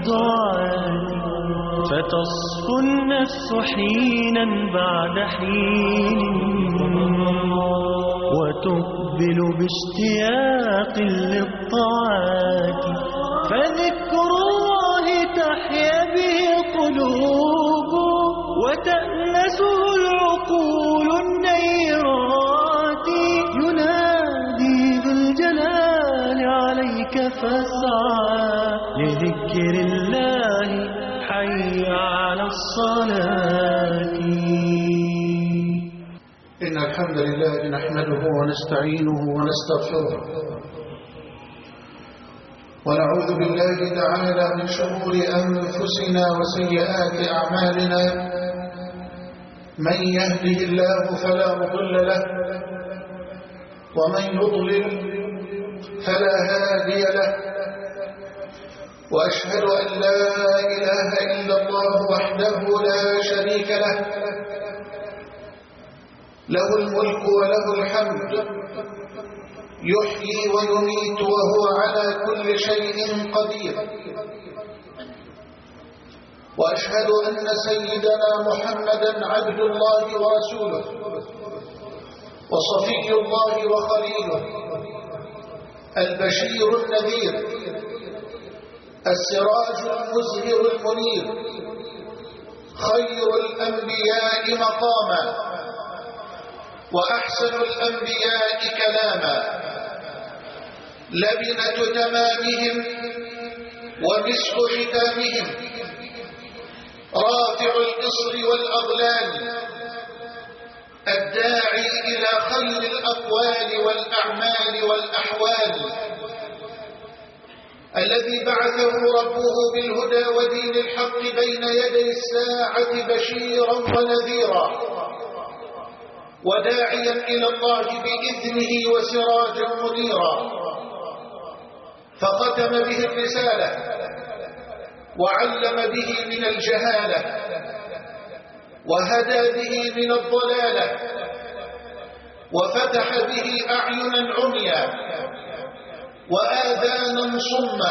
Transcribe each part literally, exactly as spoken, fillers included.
والطاعات، فتصفو النفس حينا بعد حين، وتقبل باشتياق للطاعات. فذكر الله تحيا به قلوب، وتأنسه العقول النيرات. ينادي ذو الجلال عليك فاسعى، لذكر الله حي على الصلاة. إن الحمد لله نحمده ونستعينه ونستغفره، ونعوذ بالله تعالى من شرور أنفسنا وسيئات أعمالنا. من يهده الله فلا مضل له، ومن يضلل فلا هادي له. وأشهد أن لا إله إلا الله وحده لا شريك له، له الملك وله الحمد، يحيي ويميت وهو على كل شيء قدير. وأشهد أن سيدنا محمدا عبد الله ورسوله، وصفي الله وخليله، البشير النذير، السراج المزهر المنير، خير الأنبياء مقاما، وأحسن الأنبياء كلاما، لبنة تمامهم ومسك ختامهم، رافع الإصر والأغلال، الداعي إلى خير الأقوال والأعمال والأحوال، الذي بعثه ربه بالهدى ودين الحق بين يدي الساعة بشيرا ونذيرا، وداعيا إلى الله بإذنه وسراجا منيرا. فختم به الرسالة، وعلم به من الجهالة، وهدى به من الضلالة، وفتح به أعينا عميا وآذانا صما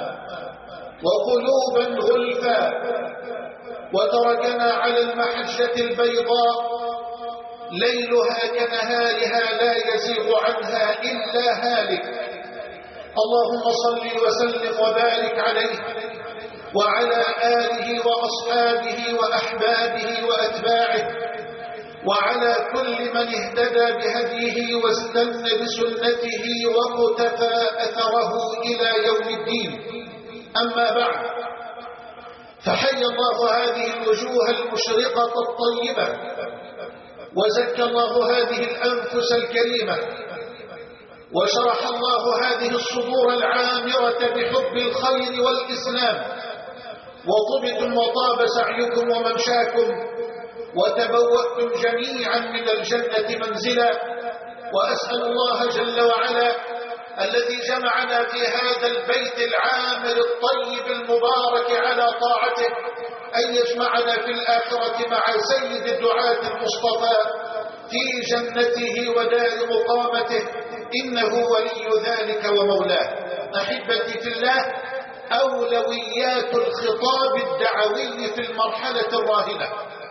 وقلوبا غلفا، وتركنا على المحجة البيضاء ليلها كنهارها لا يزيغ عنها إلا هالك. اللهم صل وسلم وبارك عليه وعلى آله وأصحابه وأحبابه وأتباعه، وعلى كل من اهتدى بهديه واستنى بسنته واقتفى أثره إلى يوم الدين. أما بعد، فحي الله هذه الوجوه المشرقة الطيبة، وزكى الله هذه الأنفس الكريمة، وشرح الله هذه الصدور العامرة بحب الخير والإسلام، وطبتم وطاب سعيكم وممشاكم، وتبوأتم جميعا من الجنة منزلا. وأسأل الله جل وعلا الذي جمعنا في هذا البيت العامر الطيب المبارك على طاعته أن يجمعنا في الآخرة مع سيد الدعاة المصطفى في جنته ودار مقامته، إنه ولي ذلك ومولاه. أحبتي في الله، أولويات الخطاب الدعوي في المرحلة الراهنة،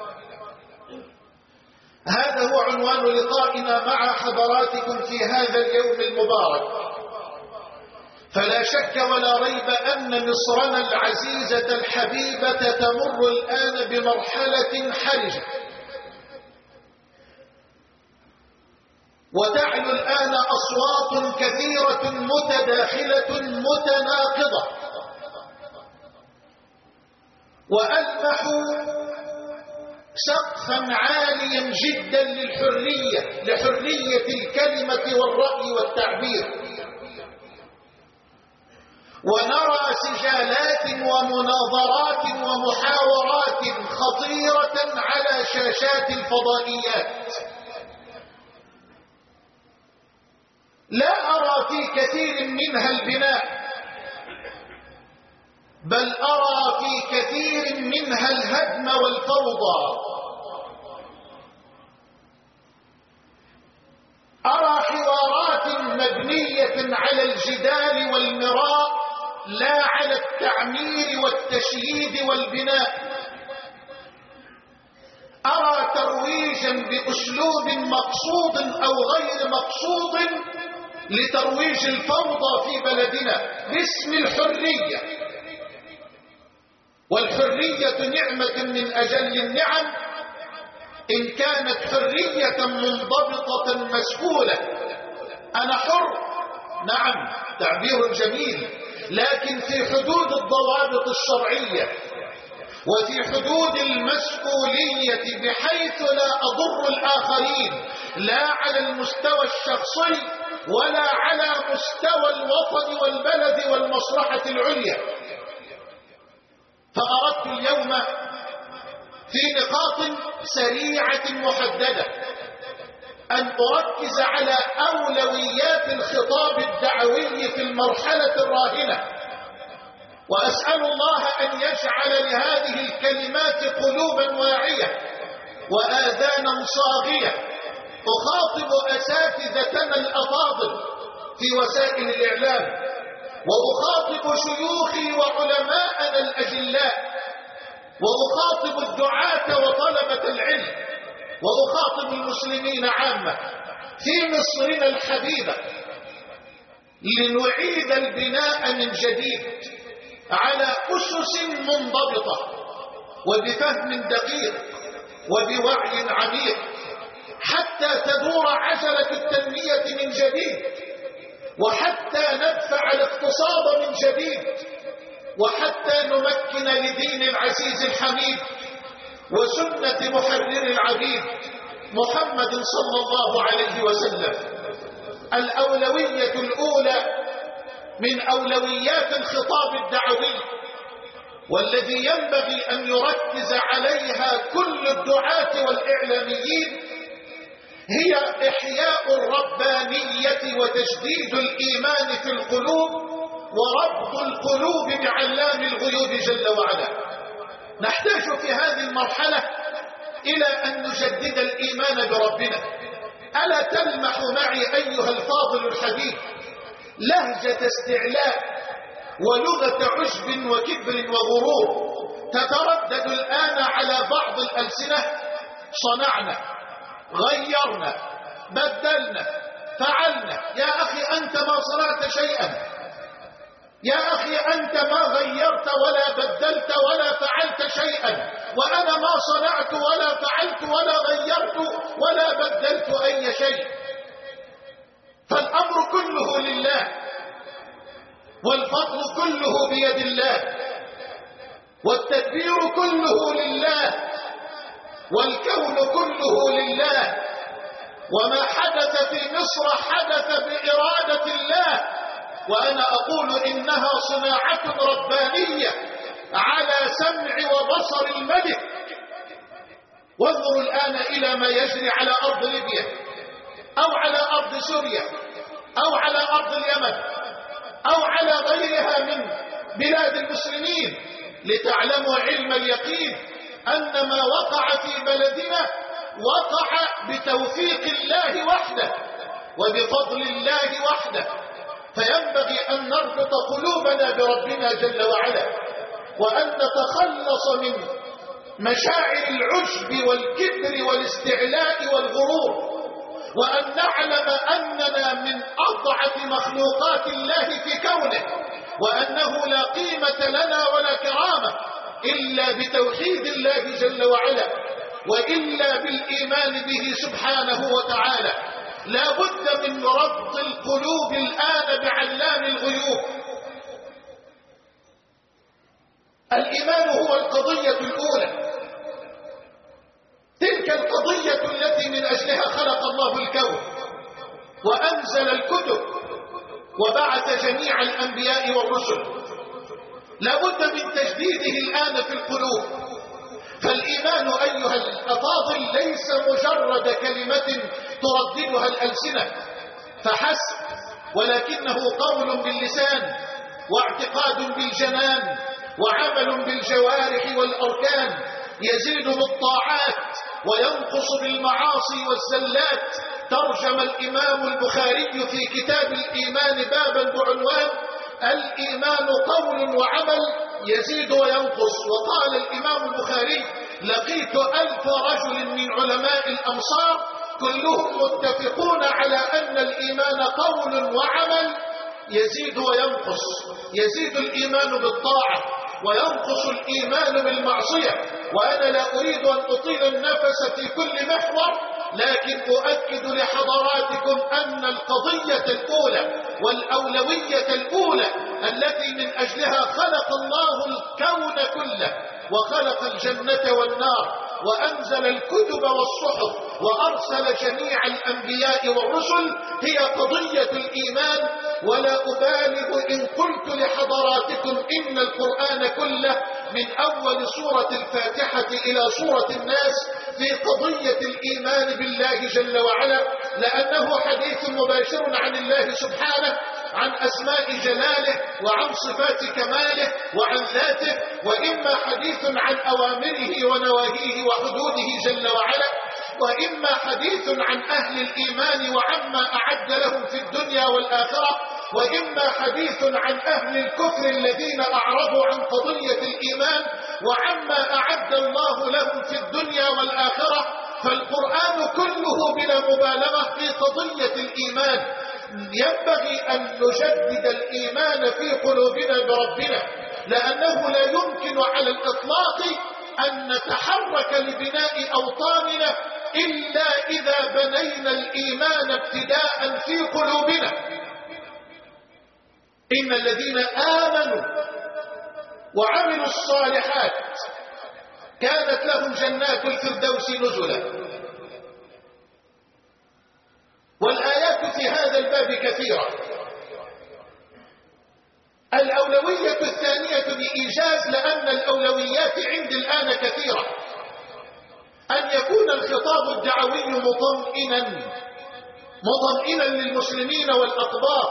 هذا هو عنوان لقائنا مع حضراتكم في هذا اليوم المبارك. فلا شك ولا ريب أن مصرنا العزيزة الحبيبة تمر الآن بمرحلة حرجة، وتعلو الآن أصوات كثيرة متداخلة متناقضة، وألمح سقفا عاليا جدا للحرية، لحرية الكلمة والرأي والتعبير. ونرى سجالات ومناظرات ومحاورات خطيرة على شاشات الفضائيات. لا أرى في كثير منها البناء، بل أرى في كثير منها الهدم والفوضى. أرى حوارات مبنية على الجدال والمراء لا على التعمير والتشييد والبناء. أرى ترويجا بأسلوب مقصود أو غير مقصود لترويج الفوضى في بلدنا باسم الحرية، والحرية نعمة من أجل النعم إن كانت حرية منضبطة مسؤولة. أنا حر، نعم، تعبير جميل، لكن في حدود الضوابط الشرعية وفي حدود المسؤولية بحيث لا أضر الآخرين، لا على المستوى الشخصي ولا على مستوى الوطن والبلد والمصلحة العليا. فأردت اليوم في نقاط سريعة محددة أن أركز على أولويات الخطاب الدعوي في المرحلة الراهنة، وأسأل الله أن يجعل لهذه الكلمات قلوبا واعية وآذانا صاغية. أخاطب أساتذتنا الأفاضل في وسائل الإعلام، وأخاطب شيوخي وعلماءنا الأجلاء، وأخاطب الدعاة وطلبة العلم، وأخاطب المسلمين عامة في مصرنا الحبيبة، لنعيد البناء من جديد على أسس منضبطة وبفهم دقيق وبوعي عميق، حتى تدور عجلة التنمية من جديد، وحتى ندفع الاقتصاد من جديد، وحتى نمكن لدين العزيز الحميد وسنة محرر العبيد محمد صلى الله عليه وسلم. الأولوية الأولى من أولويات الخطاب الدعوي، والذي ينبغي أن يركز عليها كل الدعاة والإعلاميين، هي إحياء الربانية وتجديد الإيمان في القلوب وربط القلوب بعلام الغيوب جل وعلا. نحتاج في هذه المرحلة إلى أن نجدد الإيمان بربنا. ألا تلمح معي أيها الفاضل الحبيب لهجة استعلاء ولغة عجب وكبر وغرور تتردد الآن على بعض الألسنة؟ صنعنا، غيرنا، بدلنا، فعلنا. يا أخي أنت ما صنعت شيئا، يا أخي أنت ما غيرت ولا بدلت ولا فعلت شيئا، وأنا ما صنعت ولا فعلت ولا غيرت ولا بدلت أي شيء. فالأمر كله لله، والفضل كله بيد الله، والتدبير كله لله، والكون كله لله. وما حدث في مصر حدث بإرادة الله، وأنا أقول إنها صناعة ربانية على سمع وبصر الملك. وانظروا الآن إلى ما يجري على أرض ليبيا أو على أرض سوريا أو على أرض اليمن أو على غيرها من بلاد المسلمين، لتعلموا علم اليقين أن ما وقع في بلدنا وقع بتوفيق الله وحده وبفضل الله وحده. فينبغي أن نربط قلوبنا بربنا جل وعلا، وأن نتخلص من مشاعر العجب والكبر والاستعلاء والغرور، وأن نعلم أننا من أضعف مخلوقات الله في كونه، وأنه لا قيمة لنا ولا كرامة إلا بتوحيد الله جل وعلا، وإلا بالإيمان به سبحانه وتعالى. لا بد من ربط القلوب الآن بعلام الغيوب. الإيمان هو القضية الأولى، تلك القضية التي من أجلها خلق الله الكون وأنزل الكتب وبعث جميع الأنبياء والرسل. لا بد من تجديده الآن في القلوب. فالإيمان أيها الأفاضل ليس مجرد كلمة ترددها الألسنة فحسب، ولكنه قول باللسان واعتقاد بالجنان وعمل بالجوارح والأركان، يزيد بالطاعات وينقص بالمعاصي والزلات. ترجم الإمام البخاري في كتاب الإيمان بابا بعنوان الإيمان قول وعمل يزيد وينقص. وقال الإمام البخاري: لقيت ألف رجل من علماء الأمصار كلهم متفقون على أن الإيمان قول وعمل يزيد وينقص. يزيد الإيمان بالطاعة وينقص الإيمان بالمعصية. وأنا لا أريد أن أطيل النفس في كل محور، لكن أؤكد لحضراتكم أن القضية الأولى والأولوية الأولى التي من أجلها خلق الله الكون كله وخلق الجنة والنار وأنزل الكتب والصحف وأرسل جميع الأنبياء والرسل هي قضية الإيمان. ولا أبالغ إن قلت لحضراتكم إن القرآن كله من أول سورة الفاتحة إلى سورة الناس في قضية الإيمان بالله جل وعلا، لأنه حديث مباشر عن الله سبحانه، عن أسماء جلاله وعن صفات كماله وعن ذاته، وإما حديث عن أوامره ونواهيه وحدوده جل وعلا، وإما حديث عن أهل الإيمان وعما أعد لهم في الدنيا والآخرة، وإما حديث عن أهل الكفر الذين أعرضوا عن قضية الإيمان وعما أعد الله لهم في الدنيا والآخرة. فالقرآن كله بلا مبالغة في قضية الإيمان. ينبغي أن نجدد الإيمان في قلوبنا بربنا، لأنه لا يمكن على الإطلاق أن نتحرك لبناء أوطاننا إلا إذا بنينا الإيمان ابتداء في قلوبنا. إن الذين آمنوا وعملوا الصالحات كانت لهم جنات الفردوس نزلا. والآيات في هذا الباب كثيرة. الأولوية الثانية بإيجاز، لأن الأولويات عندي الآن كثيرة، أن يكون الخطاب الدعوي مطمئنا مطمئنا للمسلمين والأقباط،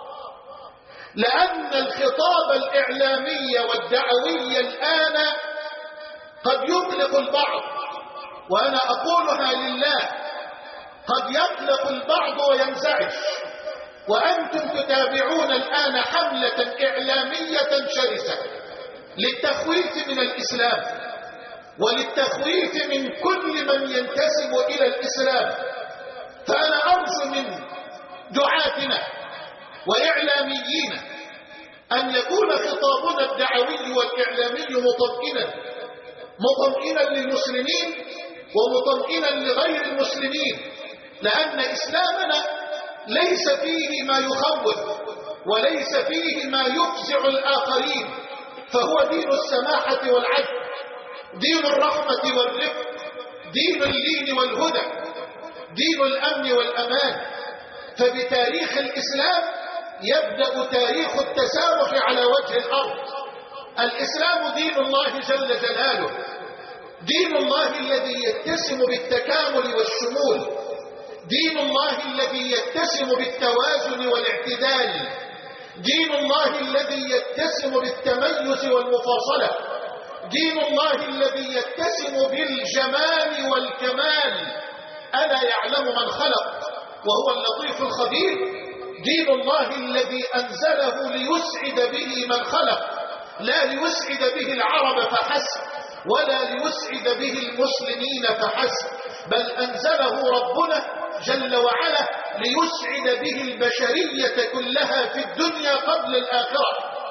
لأن الخطاب الإعلامي والدعوي الآن قد يقلق البعض، وأنا أقولها لله، قد يقلق البعض وينزعج. وأنتم تتابعون الآن حملة إعلامية شرسة للتخويف من الإسلام وللتخويف من كل من ينتسب إلى الإسلام. فأنا أرجو من دعاتنا وإعلاميين أن يكون خطابنا الدعوي والإعلامي مطمئنا مطمئنا للمسلمين ومطمئنا لغير المسلمين، لأن إسلامنا ليس فيه ما يخوف وليس فيه ما يفزع الآخرين، فهو دين السماحة والعدل، دين الرحمة والرفق، دين اللين والهدى، دين الأمن والأمان. فبتاريخ الإسلام يبدأ تاريخ التسامح على وجه الأرض. الإسلام دين الله جل جلاله، دين الله الذي يتسم بالتكامل والشمول، دين الله الذي يتسم بالتوازن والاعتدال، دين الله الذي يتسم بالتميز والمفاصلة، دين الله الذي يتسم بالجمال والكمال. ألا يعلم من خلق وهو اللطيف الخبير؟ دين الله الذي أنزله ليسعد به من خلق، لا ليسعد به العرب فحسب ولا ليسعد به المسلمين فحسب، بل أنزله ربنا جل وعلا ليسعد به البشرية كلها في الدنيا قبل الآخرة.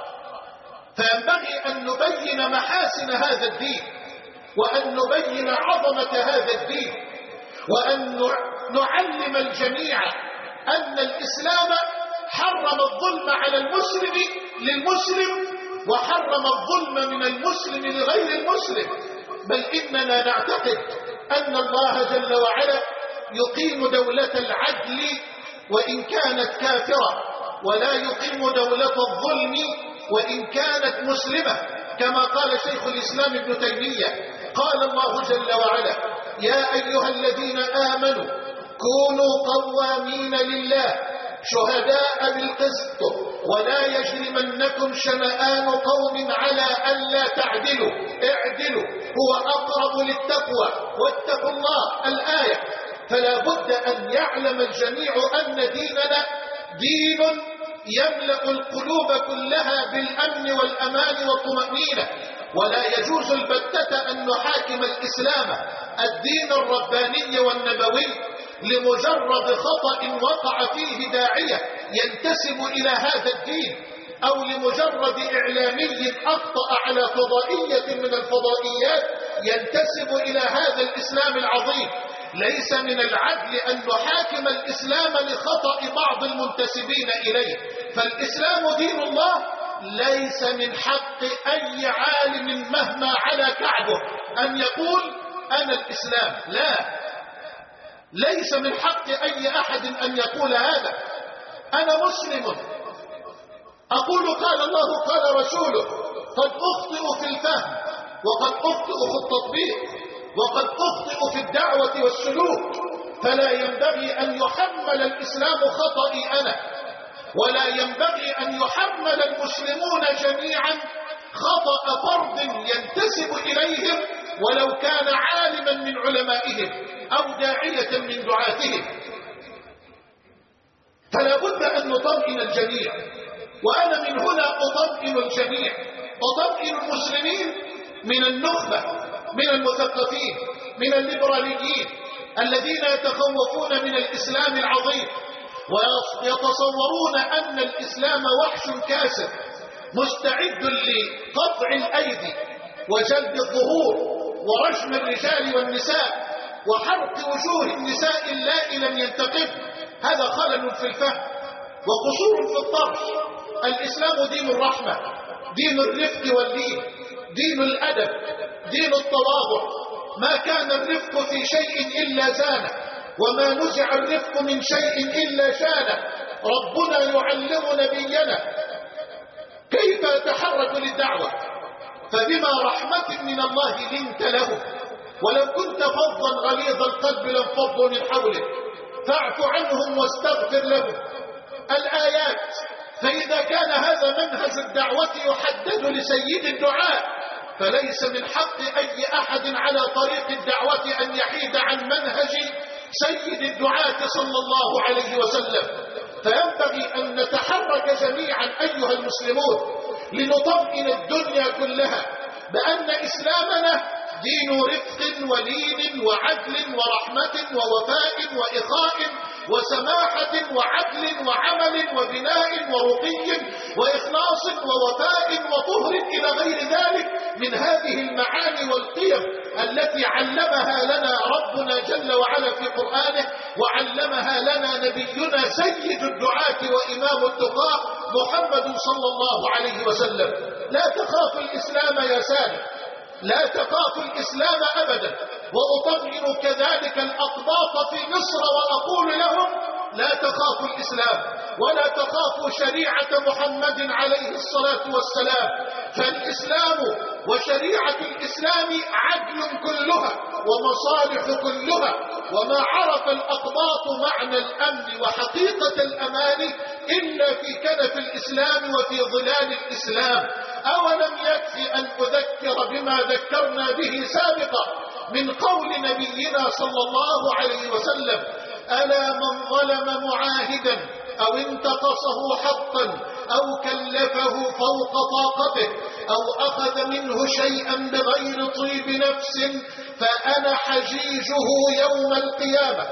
فينبغي أن نبين محاسن هذا الدين، وأن نبين عظمة هذا الدين، وأن نعلم الجميع أن الإسلام حرم الظلم على المسلم للمسلم وحرم الظلم من المسلم لغير المسلم. بل إننا نعتقد أن الله جل وعلا يقيم دولة العدل وإن كانت كافرة، ولا يقيم دولة الظلم وإن كانت مسلمة، كما قال شيخ الإسلام ابن تيمية. قال الله جل وعلا: يا أيها الذين آمنوا كونوا قوامين لله شهداء بالقسط ولا يجرمنكم شنآن قوم على ألا تعدلوا اعدلوا هو أقرب للتقوى واتقوا الله. الآية. فلا بد أن يعلم الجميع أن ديننا دين يملأ القلوب كلها بالأمن والأمان والطمأنينة. ولا يجوز البتة أن نحاكم الإسلام الدين الرباني والنبوي لمجرد خطأ وقع فيه داعية ينتسب إلى هذا الدين، أو لمجرد إعلامي أخطأ على فضائية من الفضائيات ينتسب إلى هذا الإسلام العظيم. ليس من العدل أن نحاكم الإسلام لخطأ بعض المنتسبين إليه، فالإسلام دين الله. ليس من حق أي عالم مهما على كعبه أن يقول أنا الإسلام، لا، ليس من حق أي أحد أن يقول هذا. أنا مسلم أقول قال الله قال رسوله، قد أخطئ في الفهم، وقد أخطئ في التطبيق، وقد أخطئ في الدعوة والسلوك، فلا ينبغي أن يحمل الإسلام خطئي أنا، ولا ينبغي أن يحمل المسلمون جميعا خطأ فرد ينتسب إليهم ولو كان عالما من علمائهم أو داعية من دعاتهم. فلا بد أن نطمئن الجميع، وأنا من هنا أطمئن الجميع، أطمئن المسلمين من النخبة، من المثقفين، من الليبراليين الذين يتخوفون من الإسلام العظيم ويتصورون أن الإسلام وحش كاسر مستعد لقطع الأيدي وجلب الظهور ورجم الرجال والنساء وحرق وجوه النساء اللائي لم ينتقم. هذا خلل في الفهم وقصور في الطرح. الإسلام دين الرحمة، دين الرفق واللين، دين الأدب، دين التواضع. ما كان الرفق في شيء إلا زانه، وما نزع الرفق من شيء إلا شانه. ربنا يعلم نبينا كيف يتحرك للدعوة، فبما رحمة من الله لنت له، ولو كنت فظا غليظ القلب لانفضوا من حولك، فاعف عنهم واستغفر لهم. الآيات. فإذا كان هذا منهج الدعوة يحدد لسيد الدعاء، فليس من حق أي أحد على طريق الدعوة أن يحيد عن منهج سيد الدعاة صلى الله عليه وسلم. فينبغي أن نتحرك جميعا أيها المسلمون لنطمئن الدنيا كلها بأن إسلامنا دين رفق ولين وعدل ورحمة ووفاء وإخاء وسماحة وعدل وعمل وبناء ورقي وإخلاص ووفاء وطهر إلى غير ذلك من هذه المعاني والقيم التي علمها لنا ربنا جل وعلا في قرآنه، وعلمها لنا نبينا سيد الدعاة وإمام التقاة محمد صلى الله عليه وسلم. لا تخاف الإسلام يا سالم، لا تخاف الإسلام أبدا. وأطمئن كذلك الأقباط في مصر وأقول لهم لا تخافوا الإسلام ولا تخافوا شريعة محمد عليه الصلاة والسلام، فالإسلام وشريعة الإسلام عدل كلها ومصالح كلها. وما عرف الأقباط معنى الأمن وحقيقة الأمان إلا في كنف الإسلام وفي ظلال الإسلام. أولم يكفي أن أذكر بما ذكرنا به سابقا من قول نبينا صلى الله عليه وسلم: ألا من ظلم معاهدا أو انتقصه حقا أو كلفه فوق طاقته أو أخذ منه شيئا بغير طيب نفس فأنا حجيجه يوم القيامة.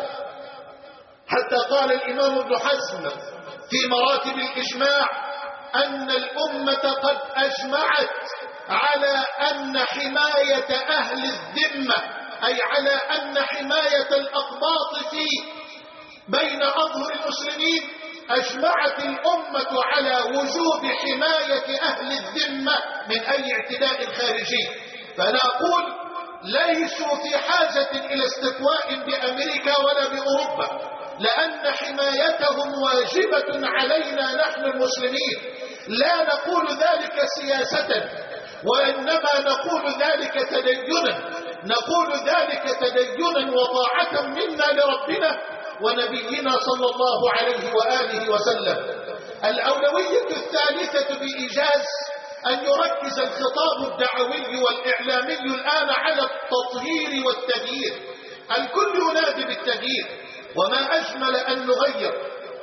حتى قال الإمام ابن حزم في مراتب الإجماع أن الأمة قد أجمعت على أن حماية أهل الذمة، أي على أن حماية الأقباط في بين أظهر المسلمين، أجمعت الأمة على وجوب حماية أهل الذمة من أي اعتداء خارجي. فأنا أقول ليسوا في حاجة إلى استقواء بأمريكا ولا بأوروبا، لأن حمايتهم واجبة علينا نحن المسلمين. لا نقول ذلك سياسة، وإنما نقول ذلك تدينا، نقول ذلك تدينا وطاعة منا لربنا ونبينا صلى الله عليه وآله وسلم. الأولوية الثالثة بإيجاز أن يركز الخطاب الدعوي والإعلامي الآن على التطهير والتغيير. الكل ينادي بالتغيير، وما أجمل أن نغير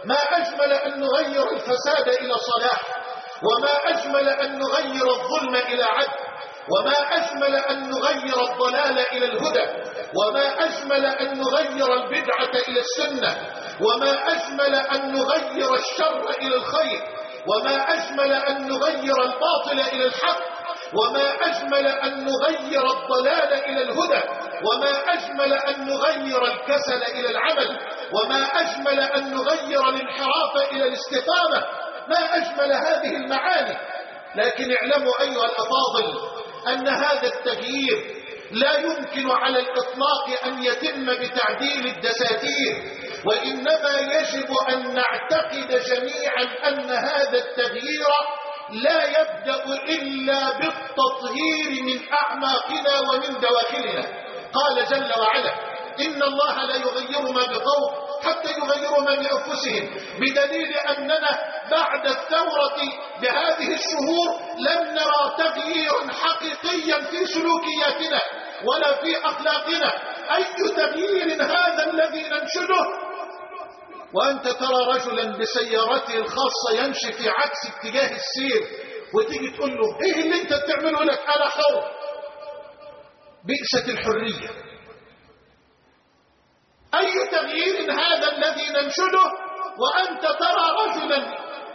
ما أجمل أن نغير الفساد إلى صلاح، وما أجمل أن نغير الظلم إلى عدل، وما أجمل أن نغير الضلال إلى الهدى، وما أجمل أن نغير البدعة إلى السنة، وما أجمل أن نغير الشر إلى الخير، وما أجمل أن نغير الباطل إلى الحق، وما أجمل أن نغير الضلال إلى الهدى، وما أجمل أن نغير الكسل إلى العمل، وما أجمل أن نغير الانحراف إلى الاستقامة. ما أجمل هذه المعاني. لكن اعلموا أيها الأفاضل أن هذا التغيير لا يمكن على الإطلاق أن يتم بتعديل الدساتير، وإنما يجب أن نعتقد جميعا أن هذا التغيير لا يبدأ إلا بالتطهير من أعماقنا ومن دواخلنا. قال جل وعلا: إن الله لا يغير ما بقوم حتى يغيروا ما بأنفسهم، بدليل أننا بعد الثورة بهذه الشهور لم نرى تغييرا حقيقيا في سلوكياتنا ولا في أخلاقنا. أي تغيير هذا الذي ننشده وأنت ترى رجلا بسيارته الخاصة يمشي في عكس اتجاه السير، وتيجي تقول له: إيه اللي أنت بتعمله؟ لك أنا حر. بئست الحرية. أي تغيير هذا الذي ننشده وأنت ترى رجلا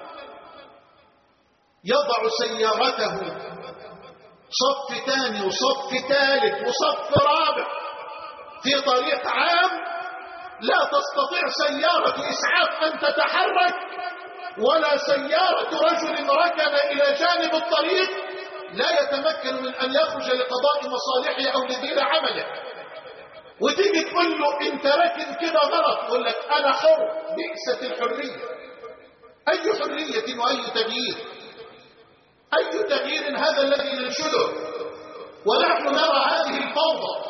يضع سيارته صف ثاني وصف ثالث وصف رابع في طريق عام، لا تستطيع سيارة إسعاف أن تتحرك ولا سيارة رجل ركن إلى جانب الطريق لا يتمكن من أن يخرج لقضاء مصالحه أو لدير عمله. وتيجي تقول له: انت راكن كده غلط، يقول لك: انا حر. بئست الحرية. اي حرية واي تغيير؟ اي تغيير هذا الذي ننشده ونحن نرى هذه الفوضى؟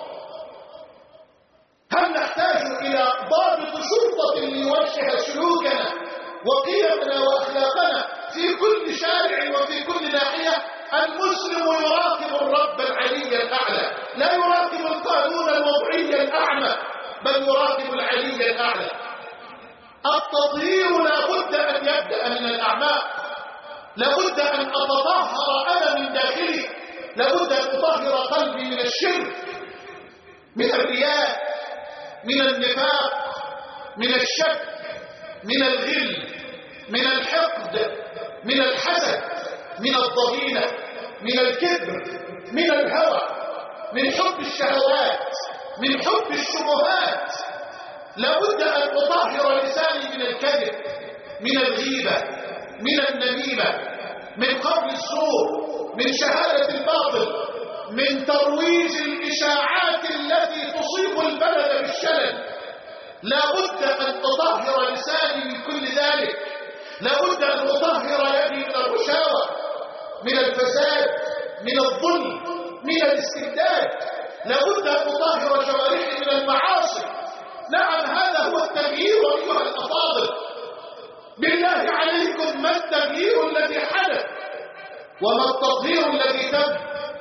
هل نحتاج الى ضابط شرطة ليوجه سلوكنا وقيمنا واخلاقنا في كل شارع وفي كل ناحية؟ المسلم يراقب الرب العلي الأعلى، لا يراقب القانون الوضعي الأعمى، بل يراقب العلي الأعلى. التطهير لا بد أن يبدأ من الأعماق، لا بد أن أتطهر أنا من داخلي، لا بد أن أطهر قلبي من الشرك، من الرياء، من النفاق، من الشك، من الغل، من الحقد، من الحسد، من الضغينة، من الكبر، من الهوى، من حب الشهوات، من حب الشبهات. لابد أن أطهر لساني من الكذب، من الغيبة، من النميمة، من قول الزور، من شهادة الباطل، من ترويج الإشاعات التي تصيب البلد بالشلل. لابد أن أطهر لساني من كل ذلك. لابد أن أطهر يدي من الرشاوى، من الفساد، من الظلم، من الاستبداد. لابد أن أطهر جوارحي من المعاصي. نعم، هذا هو التغيير أيها الأفاضل. بالله عليكم، ما التغيير الذي حدث وما التطهير الذي تم؟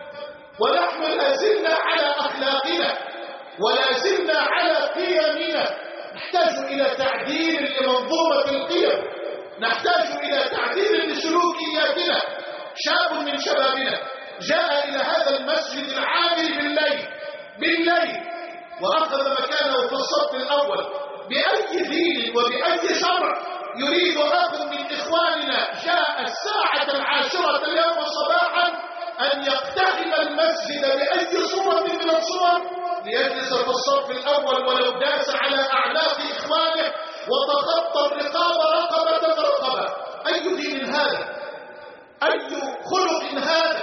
ونحن لا زلنا على أخلاقنا ولا زلنا على قيمنا. نحتاج إلى تعديل لمنظومة القيم، نحتاج إلى تعديل لسلوكياتنا. شاب من شبابنا جاء إلى هذا المسجد العامر بالليل بالليل وأخذ مكانه في الصف الأول. بأي دين وبأي شرع يريد أخ من إخواننا جاء الساعة العاشرة اليوم صباحا أن يقتحم المسجد بأي صورة من الصور ليجلس في الصف الأول ولو داس على أعناق إخوانه وتخطى الرقاب رقبة رقبة؟ أي دين هذا؟ أي خلق هذا؟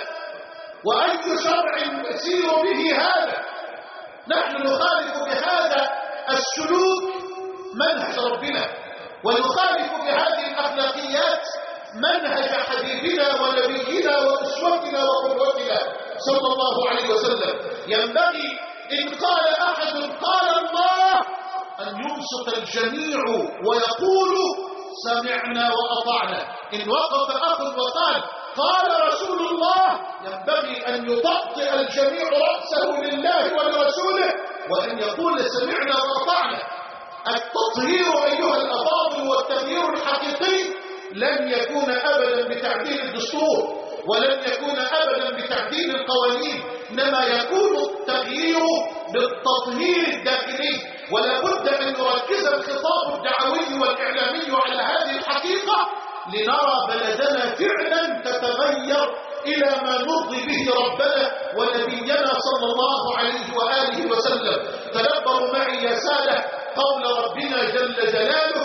وأي شرع نسير به هذا؟ نحن نخالف بهذا السلوك منهج ربنا، ونخالف بهذه الأخلاقيات منهج حبيبنا ونبينا وأسوتنا وقدوتنا صلى الله عليه وسلم. ينبغي إن قال أحد قال الله أن ينصت الجميع ويقولوا سمعنا وأطعنا. إن وقف أخ وقال قال رسول الله ينبغي أن يطأطئ الجميع رأسه لله ولرسوله وأن يقول سمعنا وأطعنا. التطهير أيها الأفاضل والتغيير الحقيقي لن يكون أبدا بتعديل الدستور ولن يكون أبدا بتعديل القوانين، إنما يكون التغيير بالتطهير الداخلي. ولا بد أن يركز الخطاب الدعوي والإعلامي على هذه الحقيقة لنرى بلدنا فعلا تتغير إلى ما نرضي به ربنا ونبينا صلى الله عليه وآله وسلم. تدبروا معي يا سادة قول ربنا جل جلاله: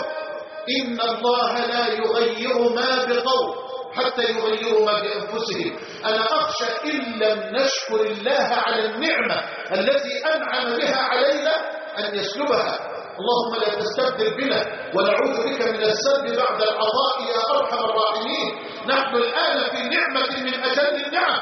إن الله لا يغير ما بقوم حتى يغيروا ما بأنفسهم. أنا أخشى إن لم نشكر الله على النعمة التي أنعم بها علينا أن يسلبها. اللهم لا تستبدل بنا ونعوذ بك من السلب بعد العطاء يا أرحم الراحمين. نحن الآن في نعمة من أجل النعم،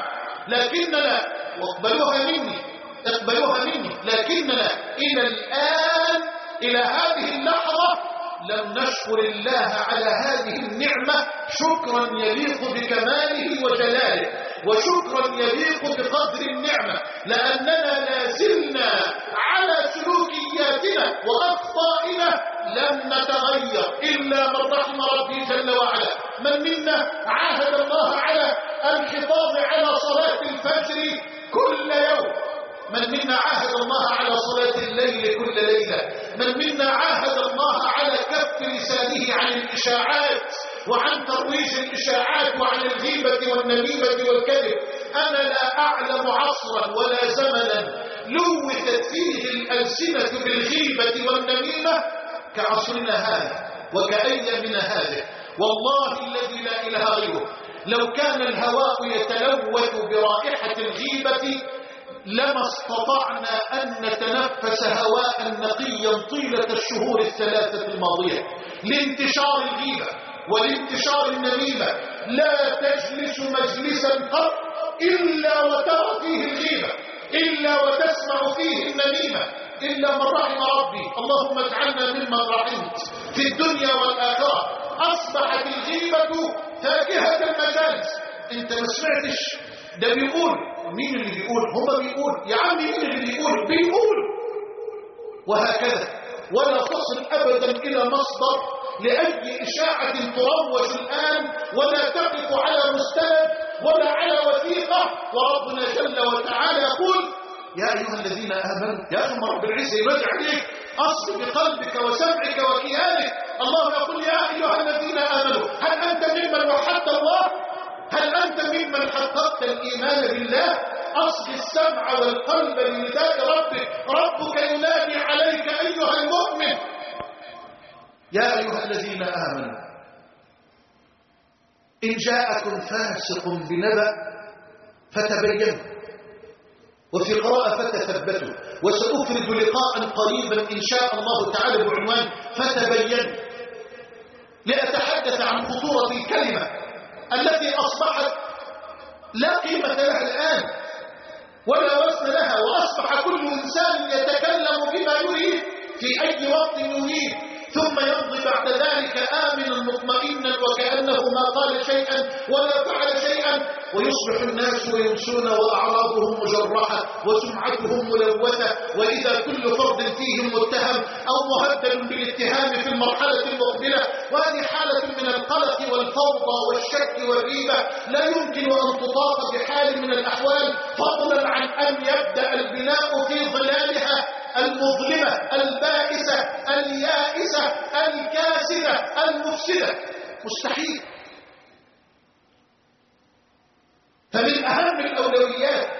لكننا واقبلوها مني اقبلوها مني لكننا إلى الآن إلى هذه اللحظة لم نشكر الله على هذه النعمة شكرا يليق بكماله وجلاله، وشكرا يليق بقدر النعمة، لأننا لا زلنا على سلوكياتنا وأخطائنا لم نتغير إلا من رحم ربي جل وعلا. من منا عاهد الله على الحفاظ على صلاة الفجر كل يوم، من منا عاهد الله على صلاة الليل كل ليلة، من منا عاهد الله على كف لسانه عن الإشاعات وعن ترويج الإشاعات وعن الغيبة والنميمة والكذب. أنا لا أعلم عصرا ولا زمنا لوثت فيه الألسنة بالغيبة والنميمة كعصرنا هذا وكأيامنا هذه. والله الذي لا إله غيره لو كان الهواء يتلوث برائحة الغيبة لما استطعنا أن نتنفس هواء نقيا طيلة الشهور الثلاثة الماضية لانتشار الغيبة ولانتشار النميمة. لا تجلس مجلسا قط إلا وترى فيه الغيبة، إلا وتسمع فيه النميمة، إلا من رحم ربي. اللهم اجعلنا ممن رحمت في الدنيا والآخرة. أصبحت الغيبة فاكهة المجالس. انت ما سمعتش ده بيقول؟ مين اللي بيقول؟ هم بيقول يا عمي. مين اللي بيقول؟ بيقول. وهكذا ولا تصل أبدا إلى مصدر لأي إشاعة تروج الآن، ولا تقف على مستند ولا على وثيقة. وربنا جل وتعالى يقول: يا أيها الذين آمنوا. يا أخي رب العزة يرجع عليك أصل بقلبك وسمعك وكيانك. الله يقول: يا أيها الذين آمنوا. هل أنت ممن وحدت الله؟ هل أنت ممن حققت الإيمان بالله؟ أصل السمع والقلب لنداء ربك. ربك ينادي عليك أيها المؤمن. يا أيها الذين آمنوا إن جاءكم فاسق بنبأ فتبينوا، وفي قراءة فتثبتوا، وسأفرد لقاء قريبا إن شاء الله تعالى بعنوان فتبينوا، لأتحدث عن خطورة الكلمة التي أصبحت لا قيمة لها الآن ولا وزن لها، وأصبح كل إنسان يتكلم بما يريد في أي وقت يريد، ثم يمضي بعد ذلك آمنا مطمئنا وكأنه ما قال شيئا ولا فعل شيئا، ويصبح الناس ويمسون وأعراضهم مجرحة وسمعتهم ملوثة، وإذا كل فرد فيهم متهم أو مهدد بالاتهام في المرحلة المقبلة. وهذه حالة من القلق والفوضى والشك والريبة لا يمكن أن تطاق بحال من الأحوال، فضلا عن أن يبدأ البناء في ظلالها المظلمة البائسة اليائسة الكاسدة المفسدة. مستحيل. فمن أهم الأولويات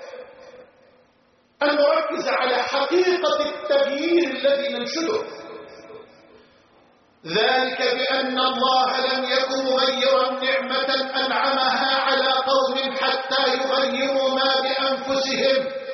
أن نركز على حقيقة التغيير الذي ننشده، ذلك بأن الله لم يكن مغيرا نعمة أنعمها على قوم حتى يغيروا ما بأنفسهم.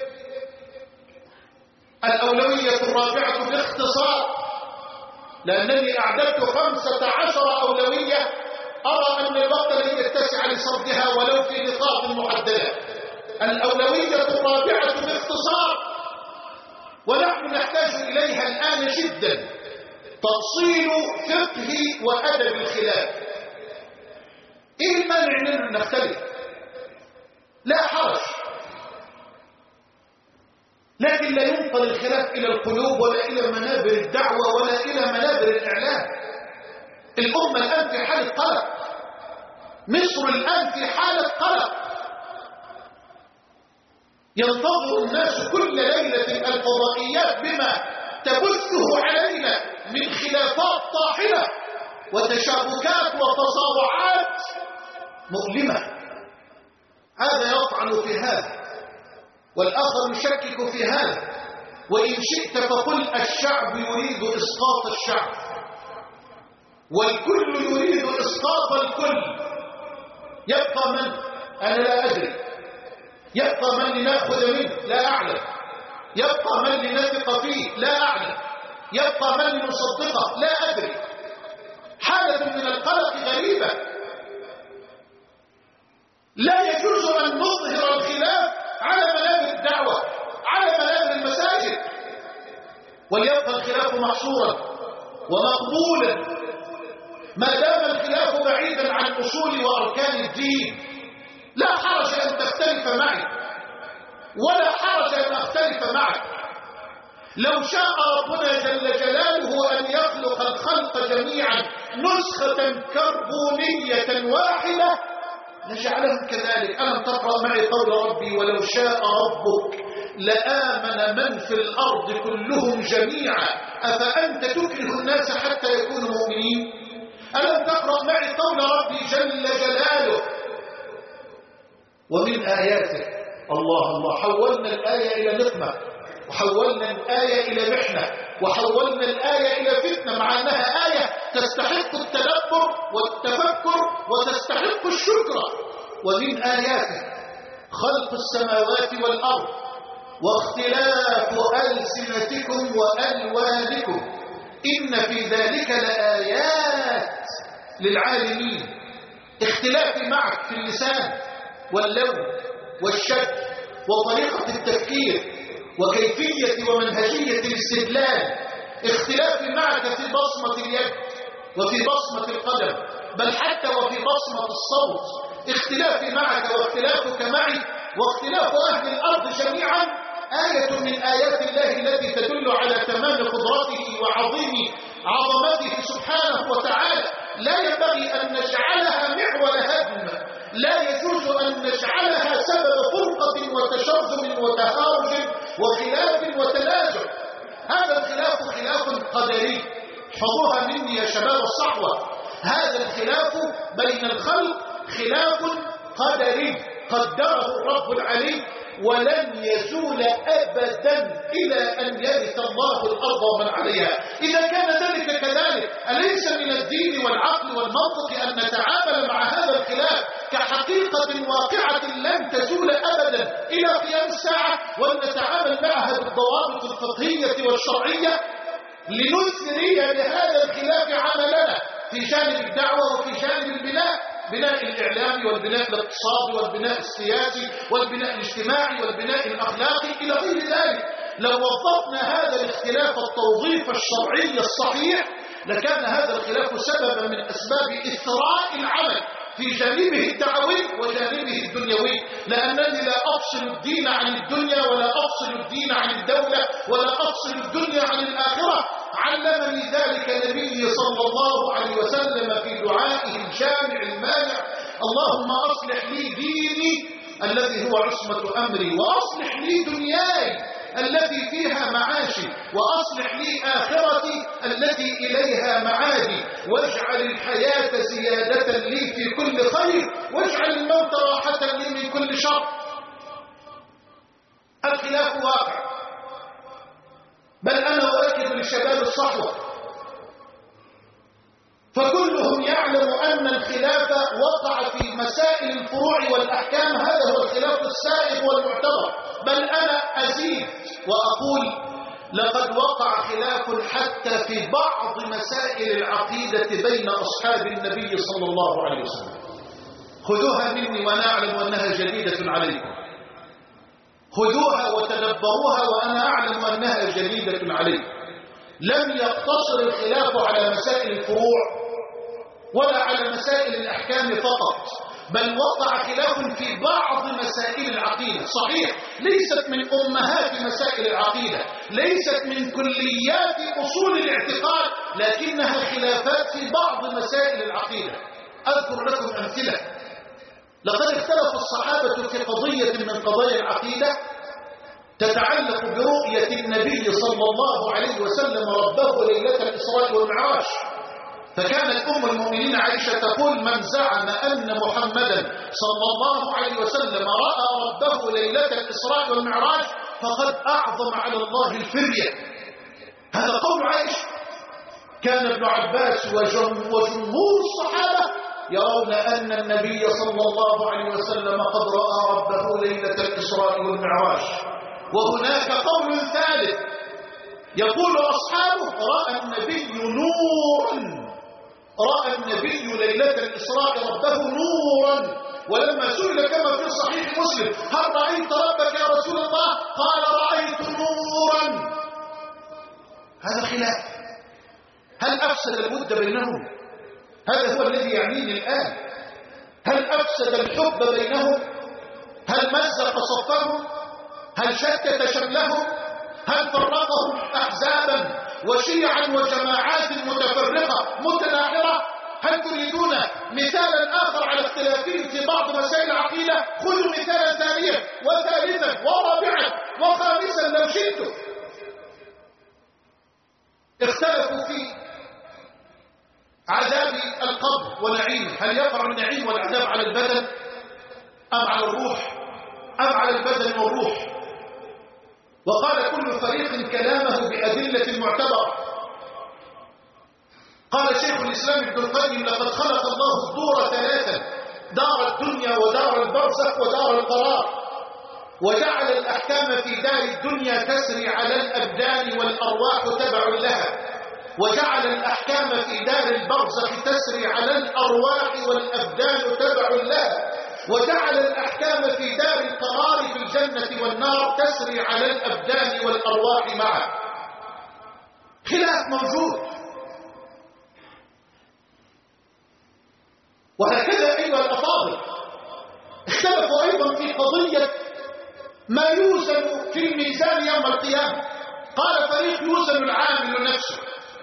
الأولوية الرابعة باختصار، لأنني أعددت خمسة عشر أولوية أرى أن الوقت لن يتسع لسردها ولو في نقاط محددة. الأولوية الرابعة باختصار، ونحن نحتاج إليها الآن جدا، تفصيل فقه وأدب الخلاف. إيه المانع أننا نختلف؟ لا حرج، لكن لا ينقل الخلاف إلى القلوب ولا إلى منابر الدعوة ولا إلى منابر الإعلام. الأمة الآن في حالة قلق، مصر الآن في حالة قلق، ينتظر الناس كل ليلة الفضائيات بما تبثه علينا من خلافات طاحنة وتشابكات وتصارعات مؤلمة. هذا يطعن في هذا والآخر يشكك في هذا، وإن شئت فقل الشعب يريد إسقاط الشعب والكل يريد إسقاط الكل. يبقى من؟ أنا لا أدري. يبقى من لنأخذ منه؟ لا أعلم. يبقى من لنثق فيه؟ لا أعلم. يبقى من لنصدقه؟ لا أدري. حالة من القلق غريبة. لا يجوز أن نظهر الخلاف على منابر الدعوة، على منابر المساجد، وليبقى الخلاف محصورا ومقبولا ما دام الخلاف بعيدا عن أصول وأركان الدين. لا حرج أن تختلف معي ولا حرج أن أختلف معك. لو شاء ربنا جل جلاله أن يخلق الخلق جميعا نسخة كربونية واحدة لجعلهم كذلك. ألم تقرأ معي قول ربي ولو شاء ربك لآمن من في الأرض كلهم جميعا أفأنت تكره الناس حتى يكونوا مؤمنين؟ ألم تقرأ معي قول ربي جل جلاله ومن آياته الله الله حولنا الآية إلى نقمة، وحولنا الآية إلى محنة، وحولنا الآية إلى فتنة، مع أنها آية تستحق التدبر والتفكر وتستحق الشكر. ومن آياته خلق السماوات والأرض واختلاف ألسنتكم وألوانكم إن في ذلك لآيات للعالمين. اختلافي معك في اللسان واللون والشكل وطريقة التفكير وكيفية ومنهجية الاستدلال، اختلافي معك في بصمة اليد وفي بصمة القدم، بل حتى وفي بصمة الصوت. اختلافي معك واختلافك معي واختلاف أهل الأرض جميعا آية من آيات الله التي تدل على تمام قدرته وعظيم عظمته سبحانه وتعالى. لا ينبغي أن نجعلها معول هدم، لا يجوز أن نجعلها سبب فرقة وتشرذم وتهاوج وخلاف وتنازع. هذا الخلاف خلاف قدري، احفظوها مني يا شباب الصحوة. هذا الخلاف بين الخلق خلاف قدري قدره الرب العليم، ولن يزول أبدا إلى أن يرث الله الأرض ومن عليها. إذا كان ذلك كذلك أليس من الدين والعقل والمنطق أن نتعامل مع هذا الخلاف كحقيقة واقعة لن تزول أبدا إلى قيام الساعة، وأن نتعامل معها بالضوابط الفقهية والشرعية لنثري لهذا الخلاف عملنا في جانب الدعوة وفي جانب البناء، بناء الإعلامي والبناء الاقتصادي والبناء السياسي والبناء الاجتماعي والبناء الأخلاقي إلى غير ذلك. لو وظفنا هذا الاختلاف التوظيف الشرعي الصحيح لكان هذا الخلاف سببا من أسباب إثراء العمل في جانبه الدعوي وجانبه الدنيوي، لأنني لا أفصل الدين عن الدنيا ولا أفصل الدين عن الدولة ولا أفصل الدنيا عن الآخرة. علمني ذلك النبي صلى الله عليه وسلم في دعائه الجامع المانع: اللهم أصلح لي ديني الذي هو عصمة أمري، وأصلح لي دنياي التي فيها معاشي، وأصلح لي آخرتي التي إليها معادي، واجعل الحياة زيادة لي في كل خير، واجعل الموت راحة لي من كل شر. الخلاف واقع، بل أنا أؤكد لشباب الصحوة فكلهم يعلم أن الخلاف وقع في مسائل الفروع والأحكام، هذا هو الخلاف السائغ والمعتبر. بل أنا أزيد وأقول لقد وقع خلاف حتى في بعض مسائل العقيدة بين أصحاب النبي صلى الله عليه وسلم. خذوها مني وأنا أعلم أنها جديدة عليكم، خذوها وتدبروها وأنا أعلم أنها جديدة عليكم. لم يقتصر الخلاف على مسائل الفروع ولا على مسائل الأحكام فقط، بل وقع خلاف في بعض مسائل العقيدة. صحيح ليست من أمهات مسائل العقيدة، ليست من كليات أصول الاعتقاد، لكنها خلافات في بعض مسائل العقيدة. أذكر لكم أمثلة. لقد اختلف الصحابة في قضية من قضايا العقيدة تتعلق برؤية النبي صلى الله عليه وسلم ربه ليلة الإسراء والمعراج. فكانت أم المؤمنين عائشة تقول: من زعم أن محمدا صلى الله عليه وسلم رأى ربه ليلة الإسراء والمعراج فقد أعظم على الله الفرية. هذا قول عائشة. كان ابن عباس وجمهور الصحابة يرون أن النبي صلى الله عليه وسلم قد رأى ربه ليلة الإسراء والمعراج. وهناك قول ثالث يقول أصحابه: رأى النبي نورا، رأى النبي ليلة الإسراء ربه نورا. ولما سئل كما في صحيح مسلم: هل رأيت ربك يا رسول الله؟ قال: رأيت نورا. هذا خلاف. هل أفسد الود بينهم؟ هذا هو الذي يعنيني الآن. هل أفسد الحب بينهم؟ هل مزق صفهم؟ هل شتت شملهم؟ هل فرقهم أحزابا وشيعا وجماعات متفرقة متناحرة؟ هل تريدون مثالا آخر على اختلافهم في بعض مسائل العقيدة؟ خذوا مثالا ثانيا وثالثا ورابعا وخامسا لو شئتم. اختلفوا في عذاب القبر ونعيمه، هل يقع النعيم والعذاب على البدن أم على الروح أم على البدن والروح؟ وقال كل فريق كلامه بأدلة معتبرة. قال شيخ الإسلام ابن القيم: لقد خلق الله الدور ثلاثا: دار الدنيا ودار البرزخ ودار القرار، وجعل الأحكام في دار الدنيا تسري على الأبدان والأرواح تبع لها، وجعل الأحكام في دار البرزخ تسري على الأرواح والأبدان تبع لها، وجعل الأحكام في دار القرار في الجنة والنار تسري على الأبدان والأرواح معا. خلاف موجود. وهكذا أيها الأفاضل اختلفوا أيضا في قضية ما يوزن في الميزان يوم القيامة. قال فريق: يوزن العامل نفسه،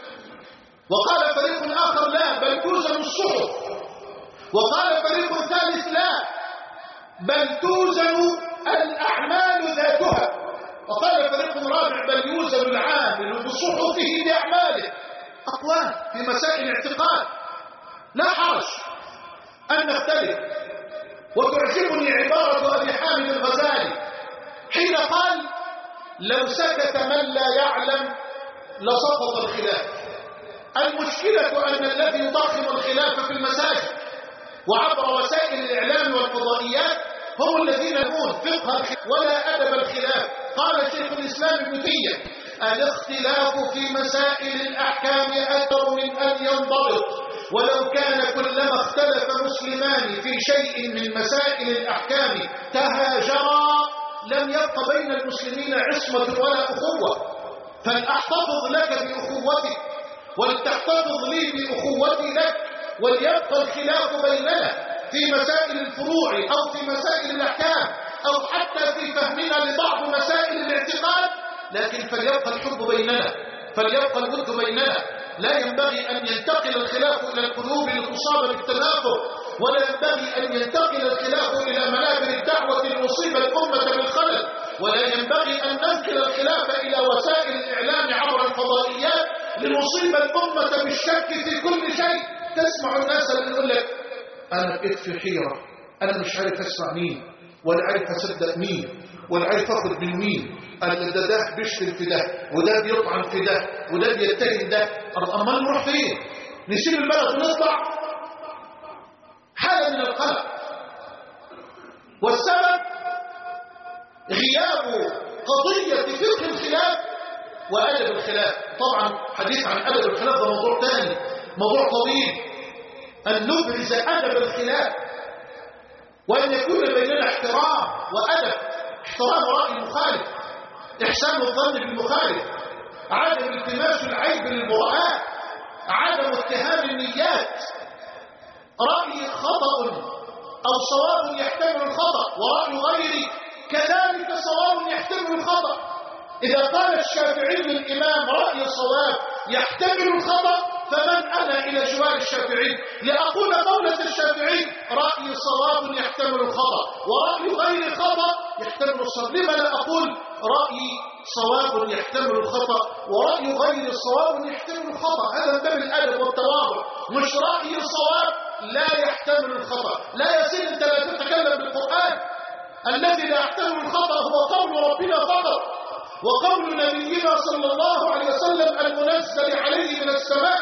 وقال فريق آخر: لا، بل توزن الصحف، وقال فريق ثالث: لا، بل توزن الأعمال ذاتها، وقال فريق رابع: بل يوزن العامل بصحفه بأعماله. أقوال في مسائل الاعتقاد، لا حرج أن نختلف. وتعجبني عبارة أبي حامد الغزالي حين قال: لو سكت من لا يعلم لسقط الخلاف. المشكلة أن الذي يضخم الخلاف في المساجد وعبر وسائل الإعلام والفضائيات هم الذين يكون فقه الخلاف ولا أدب الخلاف. قال شيخ الإسلام ابن تيمية: الاختلاف في مسائل الأحكام أكثر من أن ينضبط، ولو كان كلما اختلف مسلمان في شيء من مسائل الأحكام تهاجرا لم يبق بين المسلمين عصمة ولا أخوة. فلأحتفظ لك بأخوتك ولتحتفظ لي بأخوتي لك، وليبقى الخلاف بيننا في مسائل الفروع أو في مسائل الأحكام أو حتى في فهمنا لبعض مسائل الاعتقاد، لكن فليبقى الحب بيننا، فليبقى الود بيننا. لا ينبغي أن ينتقل الخلاف إلى القلوب لتصاب بالتنافر، ولا ينبغي أن ينتقل الخلاف إلى منابر الدعوة لنصيب الأمة بالخلل، ولا ينبغي أن ننقل الخلاف إلى وسائل الإعلام عبر الفضائيات لنصيب الأمة بالشك في كل شيء. تسمع الناس اللي يقول لك: أنا بقيت في حيرة، أنا مش عارف أسمع مين، ولا عارف أصدق مين، ولا عارف أخذ من مين. ده ده بيشتم في ده، وده بيطعن في ده، وده بيتهم ده. أما نروح فين؟ نسيب البلد ونطلع؟ حالة من القلق. والسبب غياب قضية فقه الخلاف وأدب الخلاف. طبعا حديث عن أدب الخلاف ده موضوع ثاني، موضوع طويل. أن نبرز أدب الخلاف، وأن يكون بيننا احترام وأدب، احترام رأي المخالف، إحسان الظن بالمخالف، عدم التماس العيب للبراء، عدم اتهام النيات، رأي خطأ أو صواب يحتمل الخطأ ورأي غيري كذلك صواب يحتمل الخطأ. إذا قال الشافعي الإمام رأي صواب يحتمل الخطأ، فمن أنا إلى جوار الشافعي لأقول قولة الشافعي رأي صواب يحتمل الخطأ ورأي غير خطأ يحتمل الصواب؟ لما لا أقول رأي صواب يحتمل الخطأ ورأي غير صواب يحتمل الخطأ؟ هذا من باب الأدب والتواضع، مش رأي صواب لا يحتمل الخطأ. لا يصير أنت لا تتكلم بالقرآن. الذي لا يحتمل الخطأ هو قول ربنا فقط، وقول نبينا صلى الله عليه وسلم المنزل عليه من السماء،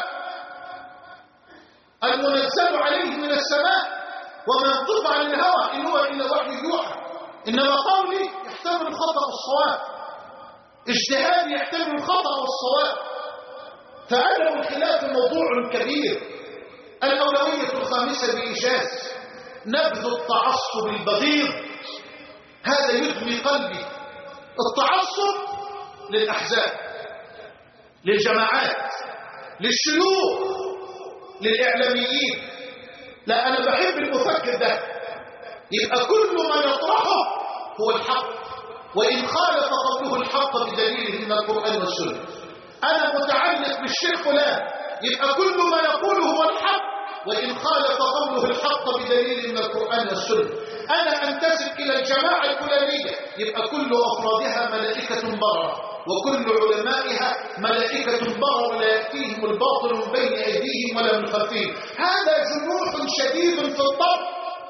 المنزل عليه من السماء، وما ينطق عن الهوى إن هو إلا وحي يوحى. إنما قولي يحتمل الخطأ والصواب، اجتهادي يحتمل الخطأ والصواب. فعدم الخلاف موضوع كبير. الأولوية الخامسة بإيجاز نبذ التعصب البغيض، هذا يدمي قلبي. التعصب للأحزاب، للجماعات، للشيوخ، للإعلاميين. لا، أنا بحب المفكر ده، يبقى كل ما يطرحه هو الحق، وإن خالف قوله الحق بدليله من القرآن والسنة. أنا متعلق بالشيخ فلان، يبقى كل ما يقوله هو الحق، وإن خالف قوله الحق بدليل من القرآن والسنة. أنا أنتسب إلى الجماعة الفلانية، يبقى كل أفرادها ملائكة بررة، وكل علمائها ملائكة بررة لا يأتيهم الباطل من بين أيديهم ولا من خلفهم. هذا جنوح شديد في الضبط.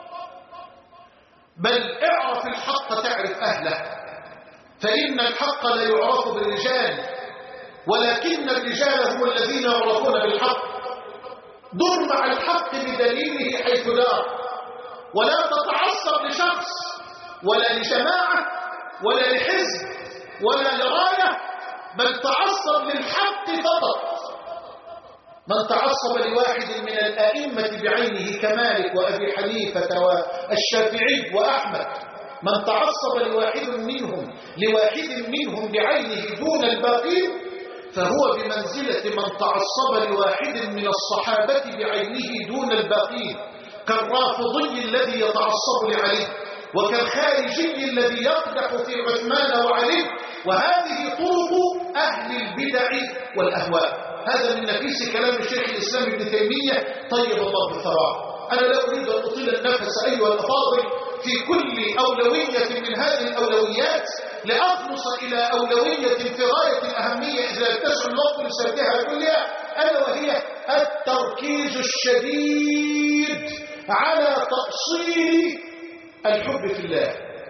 بل اعرف الحق تعرف أهله، فإن الحق لا يعرف بالرجال، ولكن الرجال هم الذين يعرفون بالحق. دور مع الحق بدليله حيث دار، ولا تتعصب لشخص ولا لجماعة ولا لحزب ولا لراية، بل تعصب للحق فقط. من تعصب لواحد من الأئمة بعينه كمالك وأبي حنيفة والشافعي وأحمد، من تعصب لواحد منهم لواحد منهم بعينه دون الباقين فهو بمنزلة من تعصب لواحد من الصحابة بعينه دون الباقين، كالرافضي الذي يتعصب لعلي، وكالخارجي الذي يقدح في عثمان وعلي. وهذه طرق أهل البدع والأهواء. هذا من نفيس كلام الشيخ الإسلام ابن تيمية طيب الله بالثراء. أنا لا أريد أن أطيل النفس أيها الأفاضل في كل أولوية من هذه الأولويات، لأخلص إلى أولوية في غاية الأهمية إذا اتسع الوقت لسردها كلها، ألا وهي التركيز الشديد على تأصيل الحب في الله.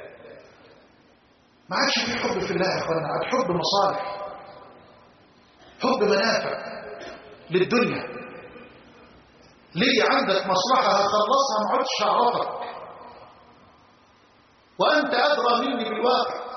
ما عادش في حب في الله يا أخوانا، عاد حب مصالح، حب منافع للدنيا. ليه عندك مصلحة هخلصها ما عدتش أعرفك، وأنت أدرى مني بالواقع.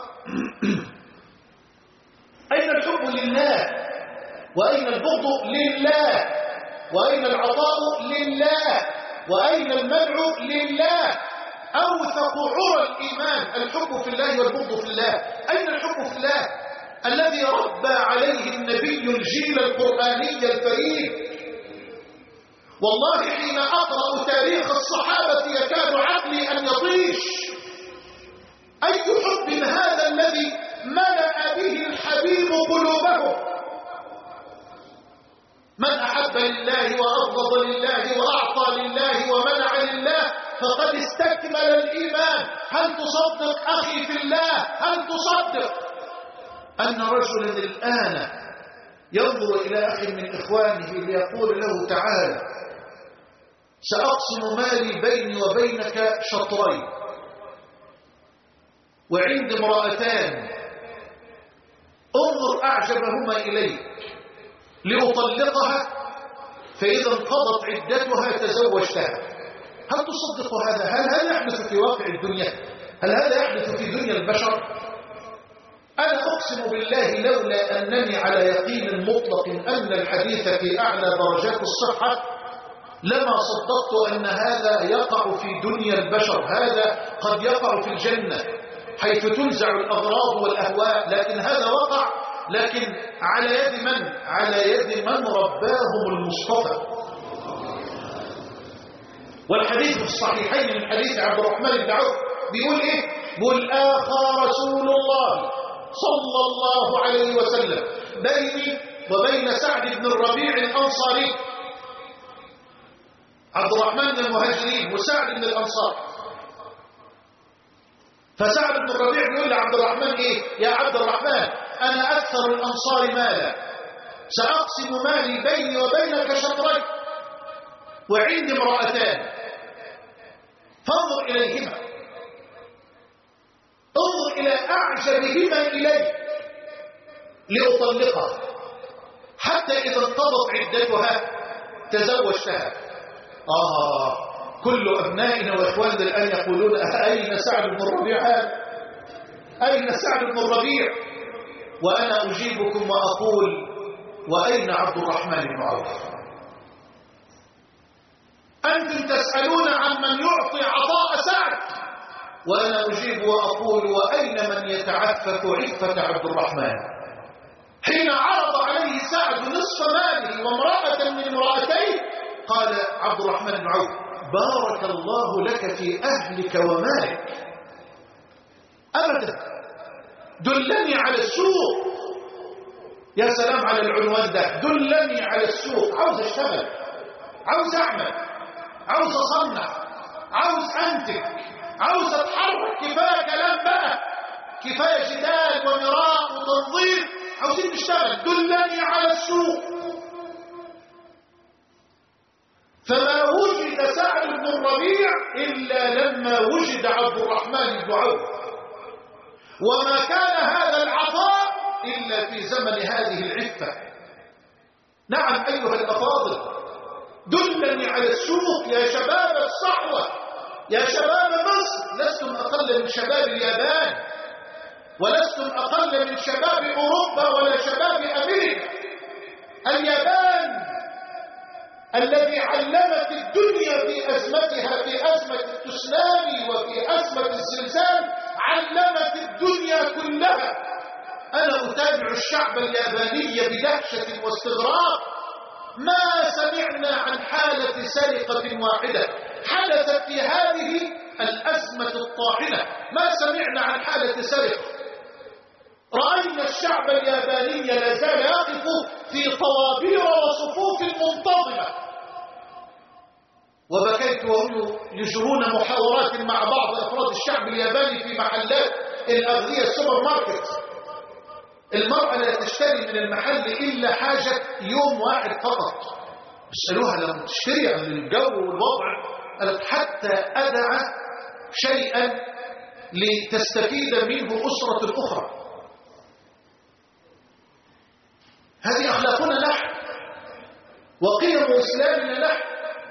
أين الحب لله؟ وأين البغض لله؟ وأين العطاء لله؟ وأين المنع لله؟ أوثق عرى الإيمان الحب في الله والبغض في الله. أين الحب في الله الذي ربى عليه النبي الجيل القرآني الفريد؟ والله حين أقرأ تاريخ الصحابة يكاد عقلي أن يطيش. أي حب هذا الذي ملأ به الحبيب قلوبهم؟ من أحب لله وأبغض لله وأعطى لله ومنع لله فقد استكمل الإيمان. هل تصدق أخي في الله؟ هل تصدق أن رجلا الآن ينظر إلى أخ من إخوانه ليقول له تعالى سأقسم مالي بيني وبينك شطرين، وعند امرأتان انظر أعجبهما إليك لأطلقها، فإذا انقضت عدتها تزوجتها. هل تصدق هذا؟ هل هذا يحدث في واقع الدنيا؟ هل هذا يحدث في دنيا البشر؟ أنا أقسم بالله لولا أنني على يقين مطلق أن الحديث في أعلى درجات الصحة لما صدقت أن هذا يقع في دنيا البشر. هذا قد يقع في الجنة حيث تنزع الأغراض والأهواء، لكن هذا وقع، لكن على يد من؟ على يد من رباهم المصطفى. والحديث في الصحيحين من حديث عبد الرحمن بن عوف بيقول إيه؟ قل آخى رسول الله صلى الله عليه وسلم بيني وبين سعد بن الربيع الأنصاري. عبد الرحمن من المهاجرين وسعد من الأنصار. فسعد بن الربيع يقول لعبد الرحمن إيه؟ يا عبد الرحمن أنا أكثر الأنصار مالا، سأقسم مالي بيني وبينك شطرين، وعندي امرأتان فانظر إليهما، انظر إلى أعجبهما إلي لأطلقها، حتى إذا انقضت عدتها تزوجتها. آه كل أبنائنا وإخواننا الآن يقولون أين سعد بن الربيع هذا؟ أين سعد بن الربيع؟ وأنا أجيبكم وأقول وأين عبد الرحمن بن عوف؟ أنتم تسألون عن من يعطي عطاء سعد، وأنا أجيب وأقول وأين من يتعفف عفة عبد الرحمن؟ حين عرض عليه سعد نصف ماله وامرأة من امرأتين قال عبد الرحمن بن عوف بارك الله لك في أهلك ومالك. أبدا، دلني على السوق. يا سلام على العنوان ده، دلني على السوق. عاوز اشتغل، عاوز اعمل، عاوز اصنع، عاوز انتج، عاوز اتحرك. كفايه كلام بقى، كفايه جدال ومراء وتنظير، عاوزين نشتغل. دلني على السوق. فما وجد سعد بن الربيع إلا لما وجد عبد الرحمن بن عوف، وما كان هذا العطاء إلا في زمن هذه العفة. نعم أيها الأفاضل، دلني على السوق يا شباب الصحوة، يا شباب مصر. لستم أقل من شباب اليابان، ولستم أقل من شباب أوروبا ولا شباب أمريكا. اليابان الذي علمت الدنيا في أزمتها، في أزمة التسونامي وفي أزمة الزلزال، علمت الدنيا كلها. أنا أتابع الشعب الياباني بدهشة واستغراب. ما سمعنا عن حالة سرقة واحدة حدثت في هذه الأزمة الطاحنة، ما سمعنا عن حالة سرقة. رأينا الشعب الياباني لا زال يقف في طوابير وصفوف منتظمة. وبكيت وهم يجرون محاورات مع بعض أفراد الشعب الياباني في محلات الأغذية السوبر ماركت. المرأة لا تشتري من المحل إلا حاجة يوم واحد فقط. اسألوها لما تشتري عن الجو والوضع، قالت حتى أدع شيئا لتستفيد منه أسرة أخرى. هذه أخلاقنا نحن وقيم إسلامنا نحن.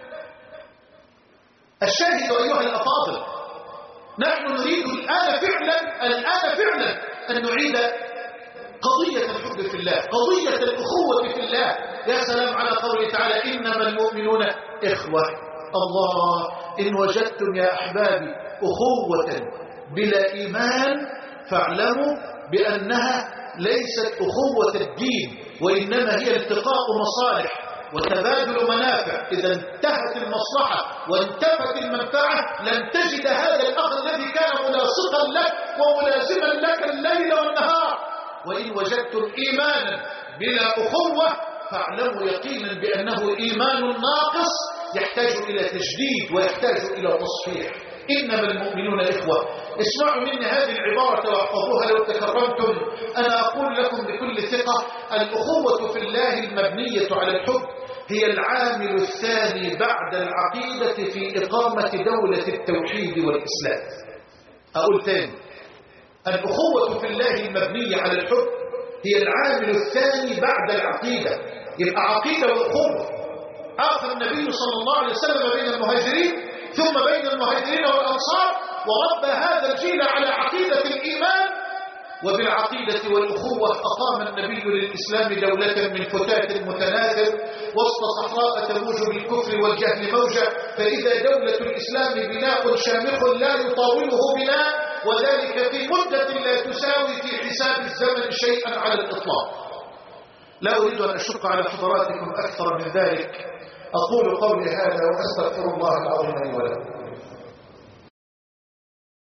الشاهد أيها الأفاضل، نحن نريد الآن فعلا الآن فعلا أن نعيد قضية الحب في الله، قضية الأخوة في الله. يا سلام على قوله تعالى إنما المؤمنون إخوة. الله، إن وجدتم يا أحبابي أخوة بلا إيمان فاعلموا بأنها ليست أخوة الدين، وإنما هي التقاء مصالح وتبادل منافع. إذا انتهت المصلحة وانتفت المنفعة لن تجد هذا الأخ الذي كان ملاصقا لك وملازما لك الليل والنهار. وإن وجدتم إيمانا بلا أخوة فاعلموا يقينا بأنه إيمان ناقص يحتاج إلى تجديد ويحتاج إلى تصحيح. إنما المؤمنون إخوة. اسمعوا مني هذه العبارة واحفظوها لو تكرمتم. أنا أقول لكم بكل ثقة الأخوة في الله المبنية على الحب هي العامل الثاني بعد العقيدة في إقامة دولة التوحيد والإسلام. أقول تاني، الأخوة في الله المبنية على الحب هي العامل الثاني بعد العقيدة. يبقى عقيدة وأخوة. أخذ النبي صلى الله عليه وسلم بين المهاجرين ثم بين المهاجرين والأنصار، وربى هذا الجيل على عقيدة الإيمان، وبالعقيدة والأخوة أقام النبي للإسلام دولة من فتات متناثر وسط صحراء تموج بالكفر والجهل موجة. فإذا دولة الإسلام بناء شامخ لا يطاوله بناء، وذلك في مدة لا تساوي في حساب الزمن شيئا على الإطلاق. لا أريد أن أشق على حضراتكم أكثر من ذلك. أقول قولي هذا وأستغفر الله العظيم لي ولكم.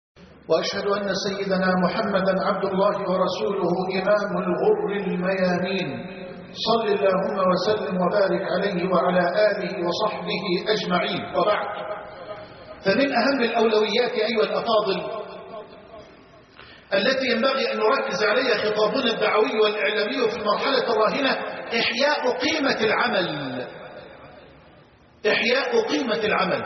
وأشهد أن سيدنا محمدا عبد الله ورسوله إمام الغر الميامين، صل اللهم وسلم وبارك عليه وعلى آله وصحبه أجمعين. وبعد، فمن أهم الأولويات أيها الأفاضل التي ينبغي أن نركز عليها خطابنا الدعوي والإعلامي في المرحلة الراهنة إحياء قيمة العمل. إحياء قيمة العمل.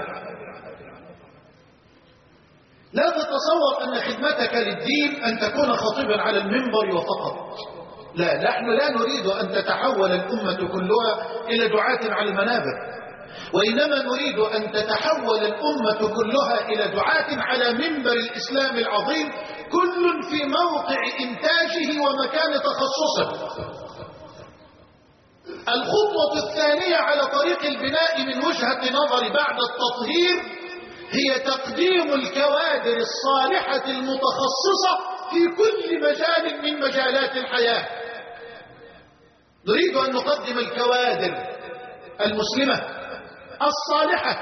لا تتصور أن خدمتك للدين أن تكون خطيبا على المنبر وفقط. لا، نحن لا نريد أن تتحول الأمة كلها إلى دعاة على المنابر، وإنما نريد أن تتحول الأمة كلها إلى دعاة على منبر الإسلام العظيم، كل في موقع إنتاجه ومكان تخصصه. الخطوة الثانية على طريق البناء من وجهة نظر بعد التطهير هي تقديم الكوادر الصالحة المتخصصة في كل مجال من مجالات الحياة. نريد أن نقدم الكوادر المسلمة الصالحة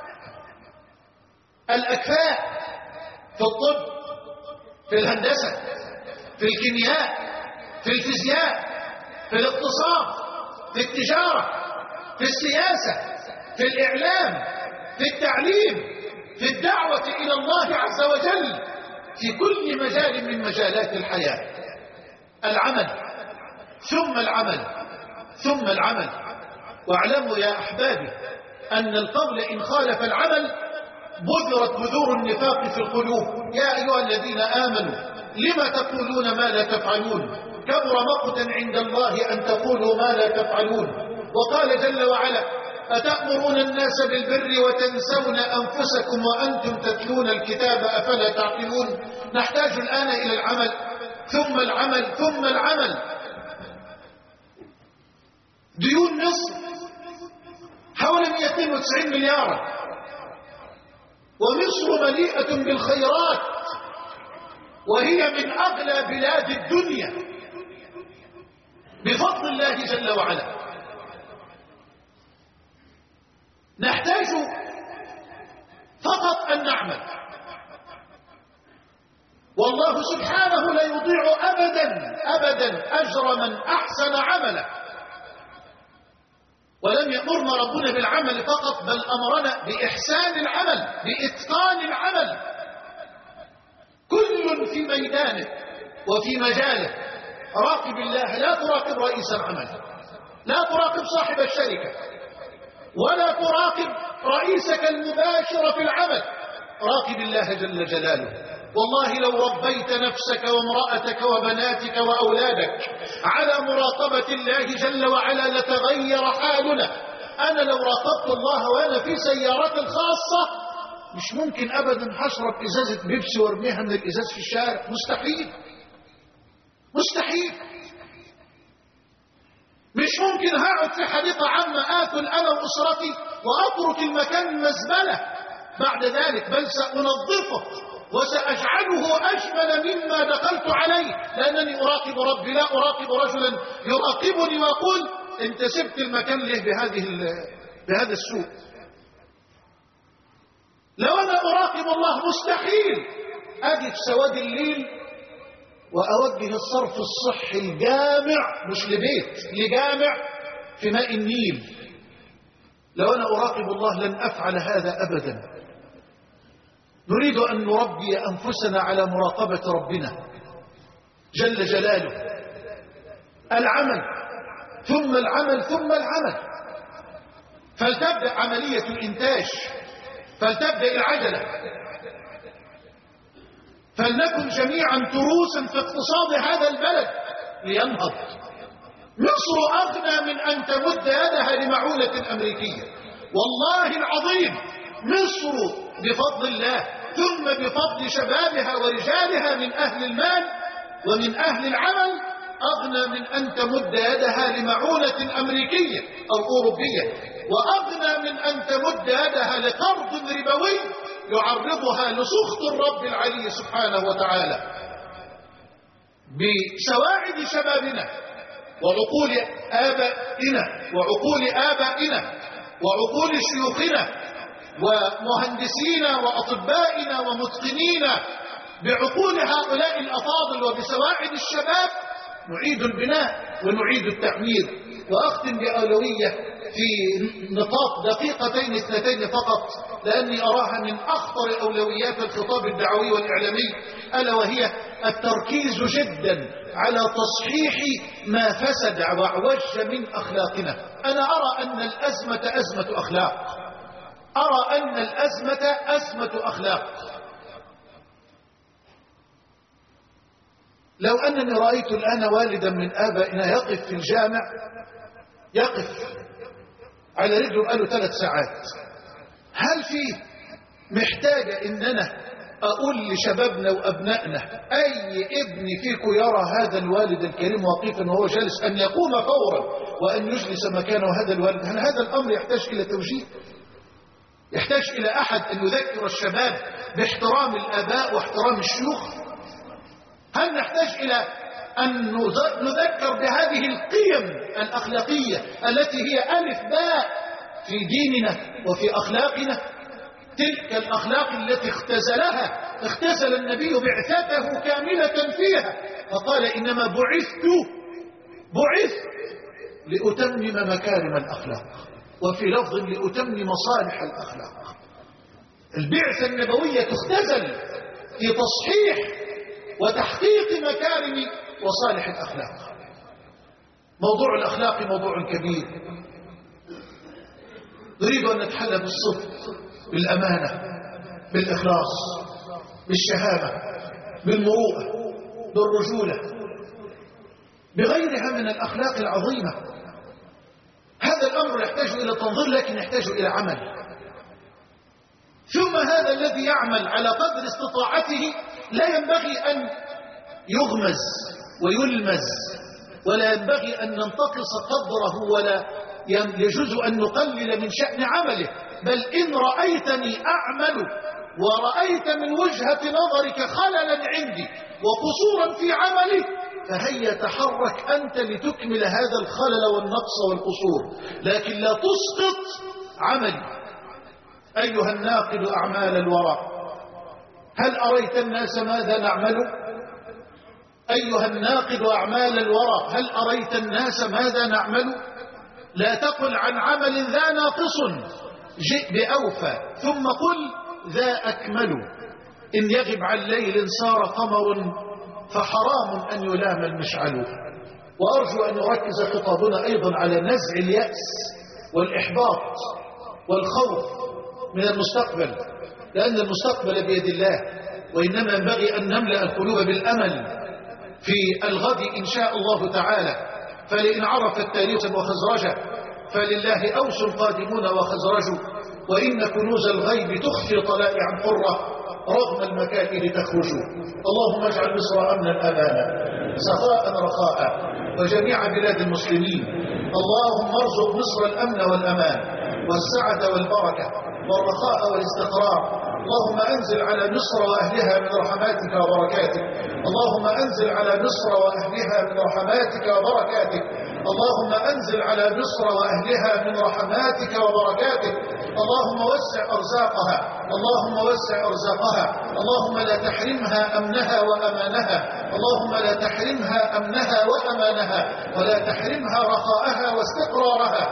الأكفاء في الطب، في الهندسة، في الكيمياء، في الفيزياء، في الاقتصاد، في التجارة، في السياسة، في الإعلام، في التعليم، في الدعوة إلى الله عز وجل، في كل مجال من مجالات الحياة. العمل ثم العمل ثم العمل. واعلموا يا أحبابي أن القول إن خالف العمل بذرت بذور النفاق في القلوب. يا أيها الذين آمنوا لما تقولون ما لا تفعلون، كبر مقتا عند الله أن تقولوا ما لا تفعلون. وقال جل وعلا أتأمرون الناس بالبر وتنسون أنفسكم وأنتم تتلون الكتاب أفلا تعقلون. نحتاج الآن إلى العمل ثم العمل ثم العمل. ديون مصر حوالي مئة واثنين وتسعين مليارا، ومصر مليئة بالخيرات، وهي من أغلى بلاد الدنيا بفضل الله جل وعلا. نحتاج فقط أن نعمل، والله سبحانه لا يضيع أبدا أبدا أجر من أحسن عمله. ولم يأمرنا ربنا بالعمل فقط، بل أمرنا بإحسان العمل، بإتقان العمل، كل في ميدانه وفي مجاله. راقب الله، لا تراقب رئيس العمل، لا تراقب صاحب الشركة، ولا تراقب رئيسك المباشر في العمل. راقب الله جل جلاله. والله لو ربيت نفسك وامرأتك وبناتك وأولادك على مراقبة الله جل وعلا لتغير حالنا. أنا لو راقبت الله وأنا في سيارتي الخاصة مش ممكن أبدا هشرب إزازة بيبسي وارميها من الإزاز في الشارع. مستحيل مستحيل. مش ممكن هقعد في حديقة عامة آكل أنا وأسرتي وأترك المكان مزبلة بعد ذلك، بل سأنظفه وسأجعله أجمل مما دخلت عليه، لأنني أراقب ربي، لا أراقب رجلا يراقبني ويقول أنت سبت المكان له بهذه بهذا السوء. لو أنا أراقب الله مستحيل أجي في سواد الليل وأوجه الصرف الصحي الجامع، مش لبيت، لجامع في ماء النيل. لو أنا أراقب الله لن أفعل هذا أبدا. نريد أن نربي أنفسنا على مراقبة ربنا جل جلاله. العمل ثم العمل ثم العمل. فلتبدأ عملية الإنتاج، فلتبدأ العجلة، فلنكن جميعا تروسا في اقتصاد هذا البلد لينهض. مصر أغنى من أن تمد يدها لمعونة أمريكية. والله العظيم مصر بفضل الله ثم بفضل شبابها ورجالها من أهل المال ومن أهل العمل أغنى من أن تمد يدها لمعونة أمريكية أو أوروبية، وأغنى من أن تمد يدها لقرض ربوي يعرضها لسخط الرب العلي سبحانه وتعالى. بسواعد شبابنا وعقول آبائنا وعقول آبائنا وعقول شيوخنا ومهندسينا وأطبائنا ومتقنينا بعقول هؤلاء الأفاضل وبسواعد الشباب نعيد البناء ونعيد التعمير. وأختم بأولوية في نطاق دقيقتين اثنتين فقط، لأني أراها من أخطر أولويات الخطاب الدعوي والإعلامي، ألا وهي التركيز جدا على تصحيح ما فسد وعوج من أخلاقنا. أنا أرى أن الأزمة أزمة أخلاق، أرى أن الأزمة أزمة أخلاق. لو أنني رأيت الآن والدا من آبائنا يقف في الجامع، يقف على رجله قاله ثلاث ساعات، هل فيه محتاجة إننا أقول لشبابنا وأبنائنا أي ابن فيكم يرى هذا الوالد الكريم وقيفا وهو جالس أن يقوم فورا وأن يجلس مكانه هذا الوالد؟ هل هذا الأمر يحتاج إلى توجيه؟ يحتاج إلى أحد أن يذكر الشباب باحترام الآباء واحترام الشيوخ؟ هل نحتاج إلى أن نذكر بهذه القيم الأخلاقية التي هي ألف باء في ديننا وفي أخلاقنا؟ تلك الأخلاق التي اختزلها اختزل النبي بعثته كاملة فيها، فقال إنما بعثت بعثت لأتمم مكارم الأخلاق، وفي لفظ لأتمم مصالح الأخلاق. البعثة النبوية تختزل في تصحيح وتحقيق مكارم وصالح الأخلاق. موضوع الأخلاق موضوع كبير، نريد أن نتحلى بالصدق، بالأمانة، بالإخلاص، بالشهامة، بالمروءة، بالرجولة، بغيرها من الأخلاق العظيمة. هذا الأمر يحتاج إلى تنظير، لكن يحتاج إلى عمل. ثم هذا الذي يعمل على قدر استطاعته لا ينبغي أن يغمز ويلمز، ولا ينبغي أن ننتقص قدره، ولا يجوز أن نقلل من شأن عمله. بل إن رأيتني أعمل ورأيت من وجهة نظرك خللا عندي وقصورا في عملي، فهيا تحرك أنت لتكمل هذا الخلل والنقص والقصور، لكن لا تسقط عملي. أيها الناقد أعمال الورى، هل أريت الناس ماذا نعمل؟ أيها الناقد أعمال الورى، هل أريت الناس ماذا نعمل؟ لا تقل عن عمل ذا ناقص جئ بأوفى، ثم قل ذا أكمل. إن يغب عن ليل صار قمر، فحرام أن يلام المشعل. وأرجو أن يركز خطابنا أيضا على نزع اليأس والإحباط والخوف من المستقبل، لأن المستقبل بيد الله، وإنما ينبغي أن نملأ القلوب بالأمل في الغد إن شاء الله تعالى. فلئن عرف التاريخ وخزرجه، فلله أوس قادمون وخزرج، وإن كنوز الغيب تخفي طلائع حرة رغم المكائد تخرج. اللهم اجعل مصر أمنا أمانا سخاء رخاء وجميع بلاد المسلمين. اللهم ارزق مصر الأمن والأمان والسعة والبركة والرخاء والاستقرار. اللهم أنزل على مصر وأهلها من رحماتك وبركاتك. اللهم أنزل على مصر وأهلها من رحماتك وبركاتك. اللهم أنزل على مصر وأهلها من رحماتك وبركاتك. اللهم وسع أرزاقها، اللهم وسع أرزاقها. اللهم لا تحرمها أمنها وأمانها، اللهم لا تحرمها أمنها وأمانها، ولا تحرمها رخاءها واستقرارها.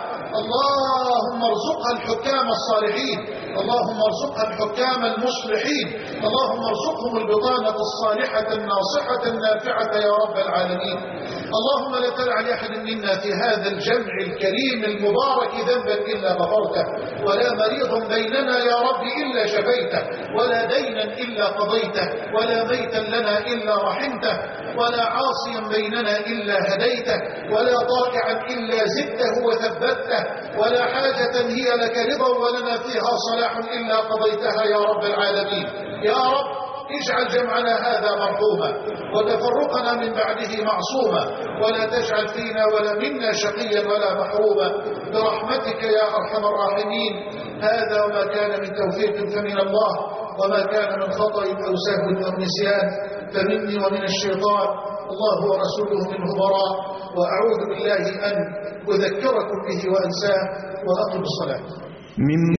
اللهم ارزقها الحكام الصالحين، اللهم ارزقها الحكام المصلحين، اللهم ارزقهم البطانة الصالحة الناصحة النافعة يا رب العالمين. اللهم لا تدع لأحد منا في هذا الجمع الكريم المبارك ذنبا إلا غفرته، ولا مريض بيننا يا رب إلا شفيته، ولا دينا إلا قضيته، ولا ميتا لنا إلا رحمته، ولا عاصيا بيننا إلا هديته، ولا طائعا إلا زدته وثبته، ولا حاجة هي لك رضا ولنا فيها صلاح إلا قضيتها يا رب العالمين. يا رب اجعل جمعنا هذا مرحوما، وتفرقنا من بعده معصوما، ولا تجعل فينا ولا منا شقيا ولا محروما، برحمتك يا أرحم الراحمين. هذا وما كان من توفيق فمن الله، وما كان من خطأ أو سهو أو نسيان فمني ومن الشيطان. الله ورسوله منه براء، وأعوذ بالله أن أذكركم به وأنساه. وأقم الصلاة.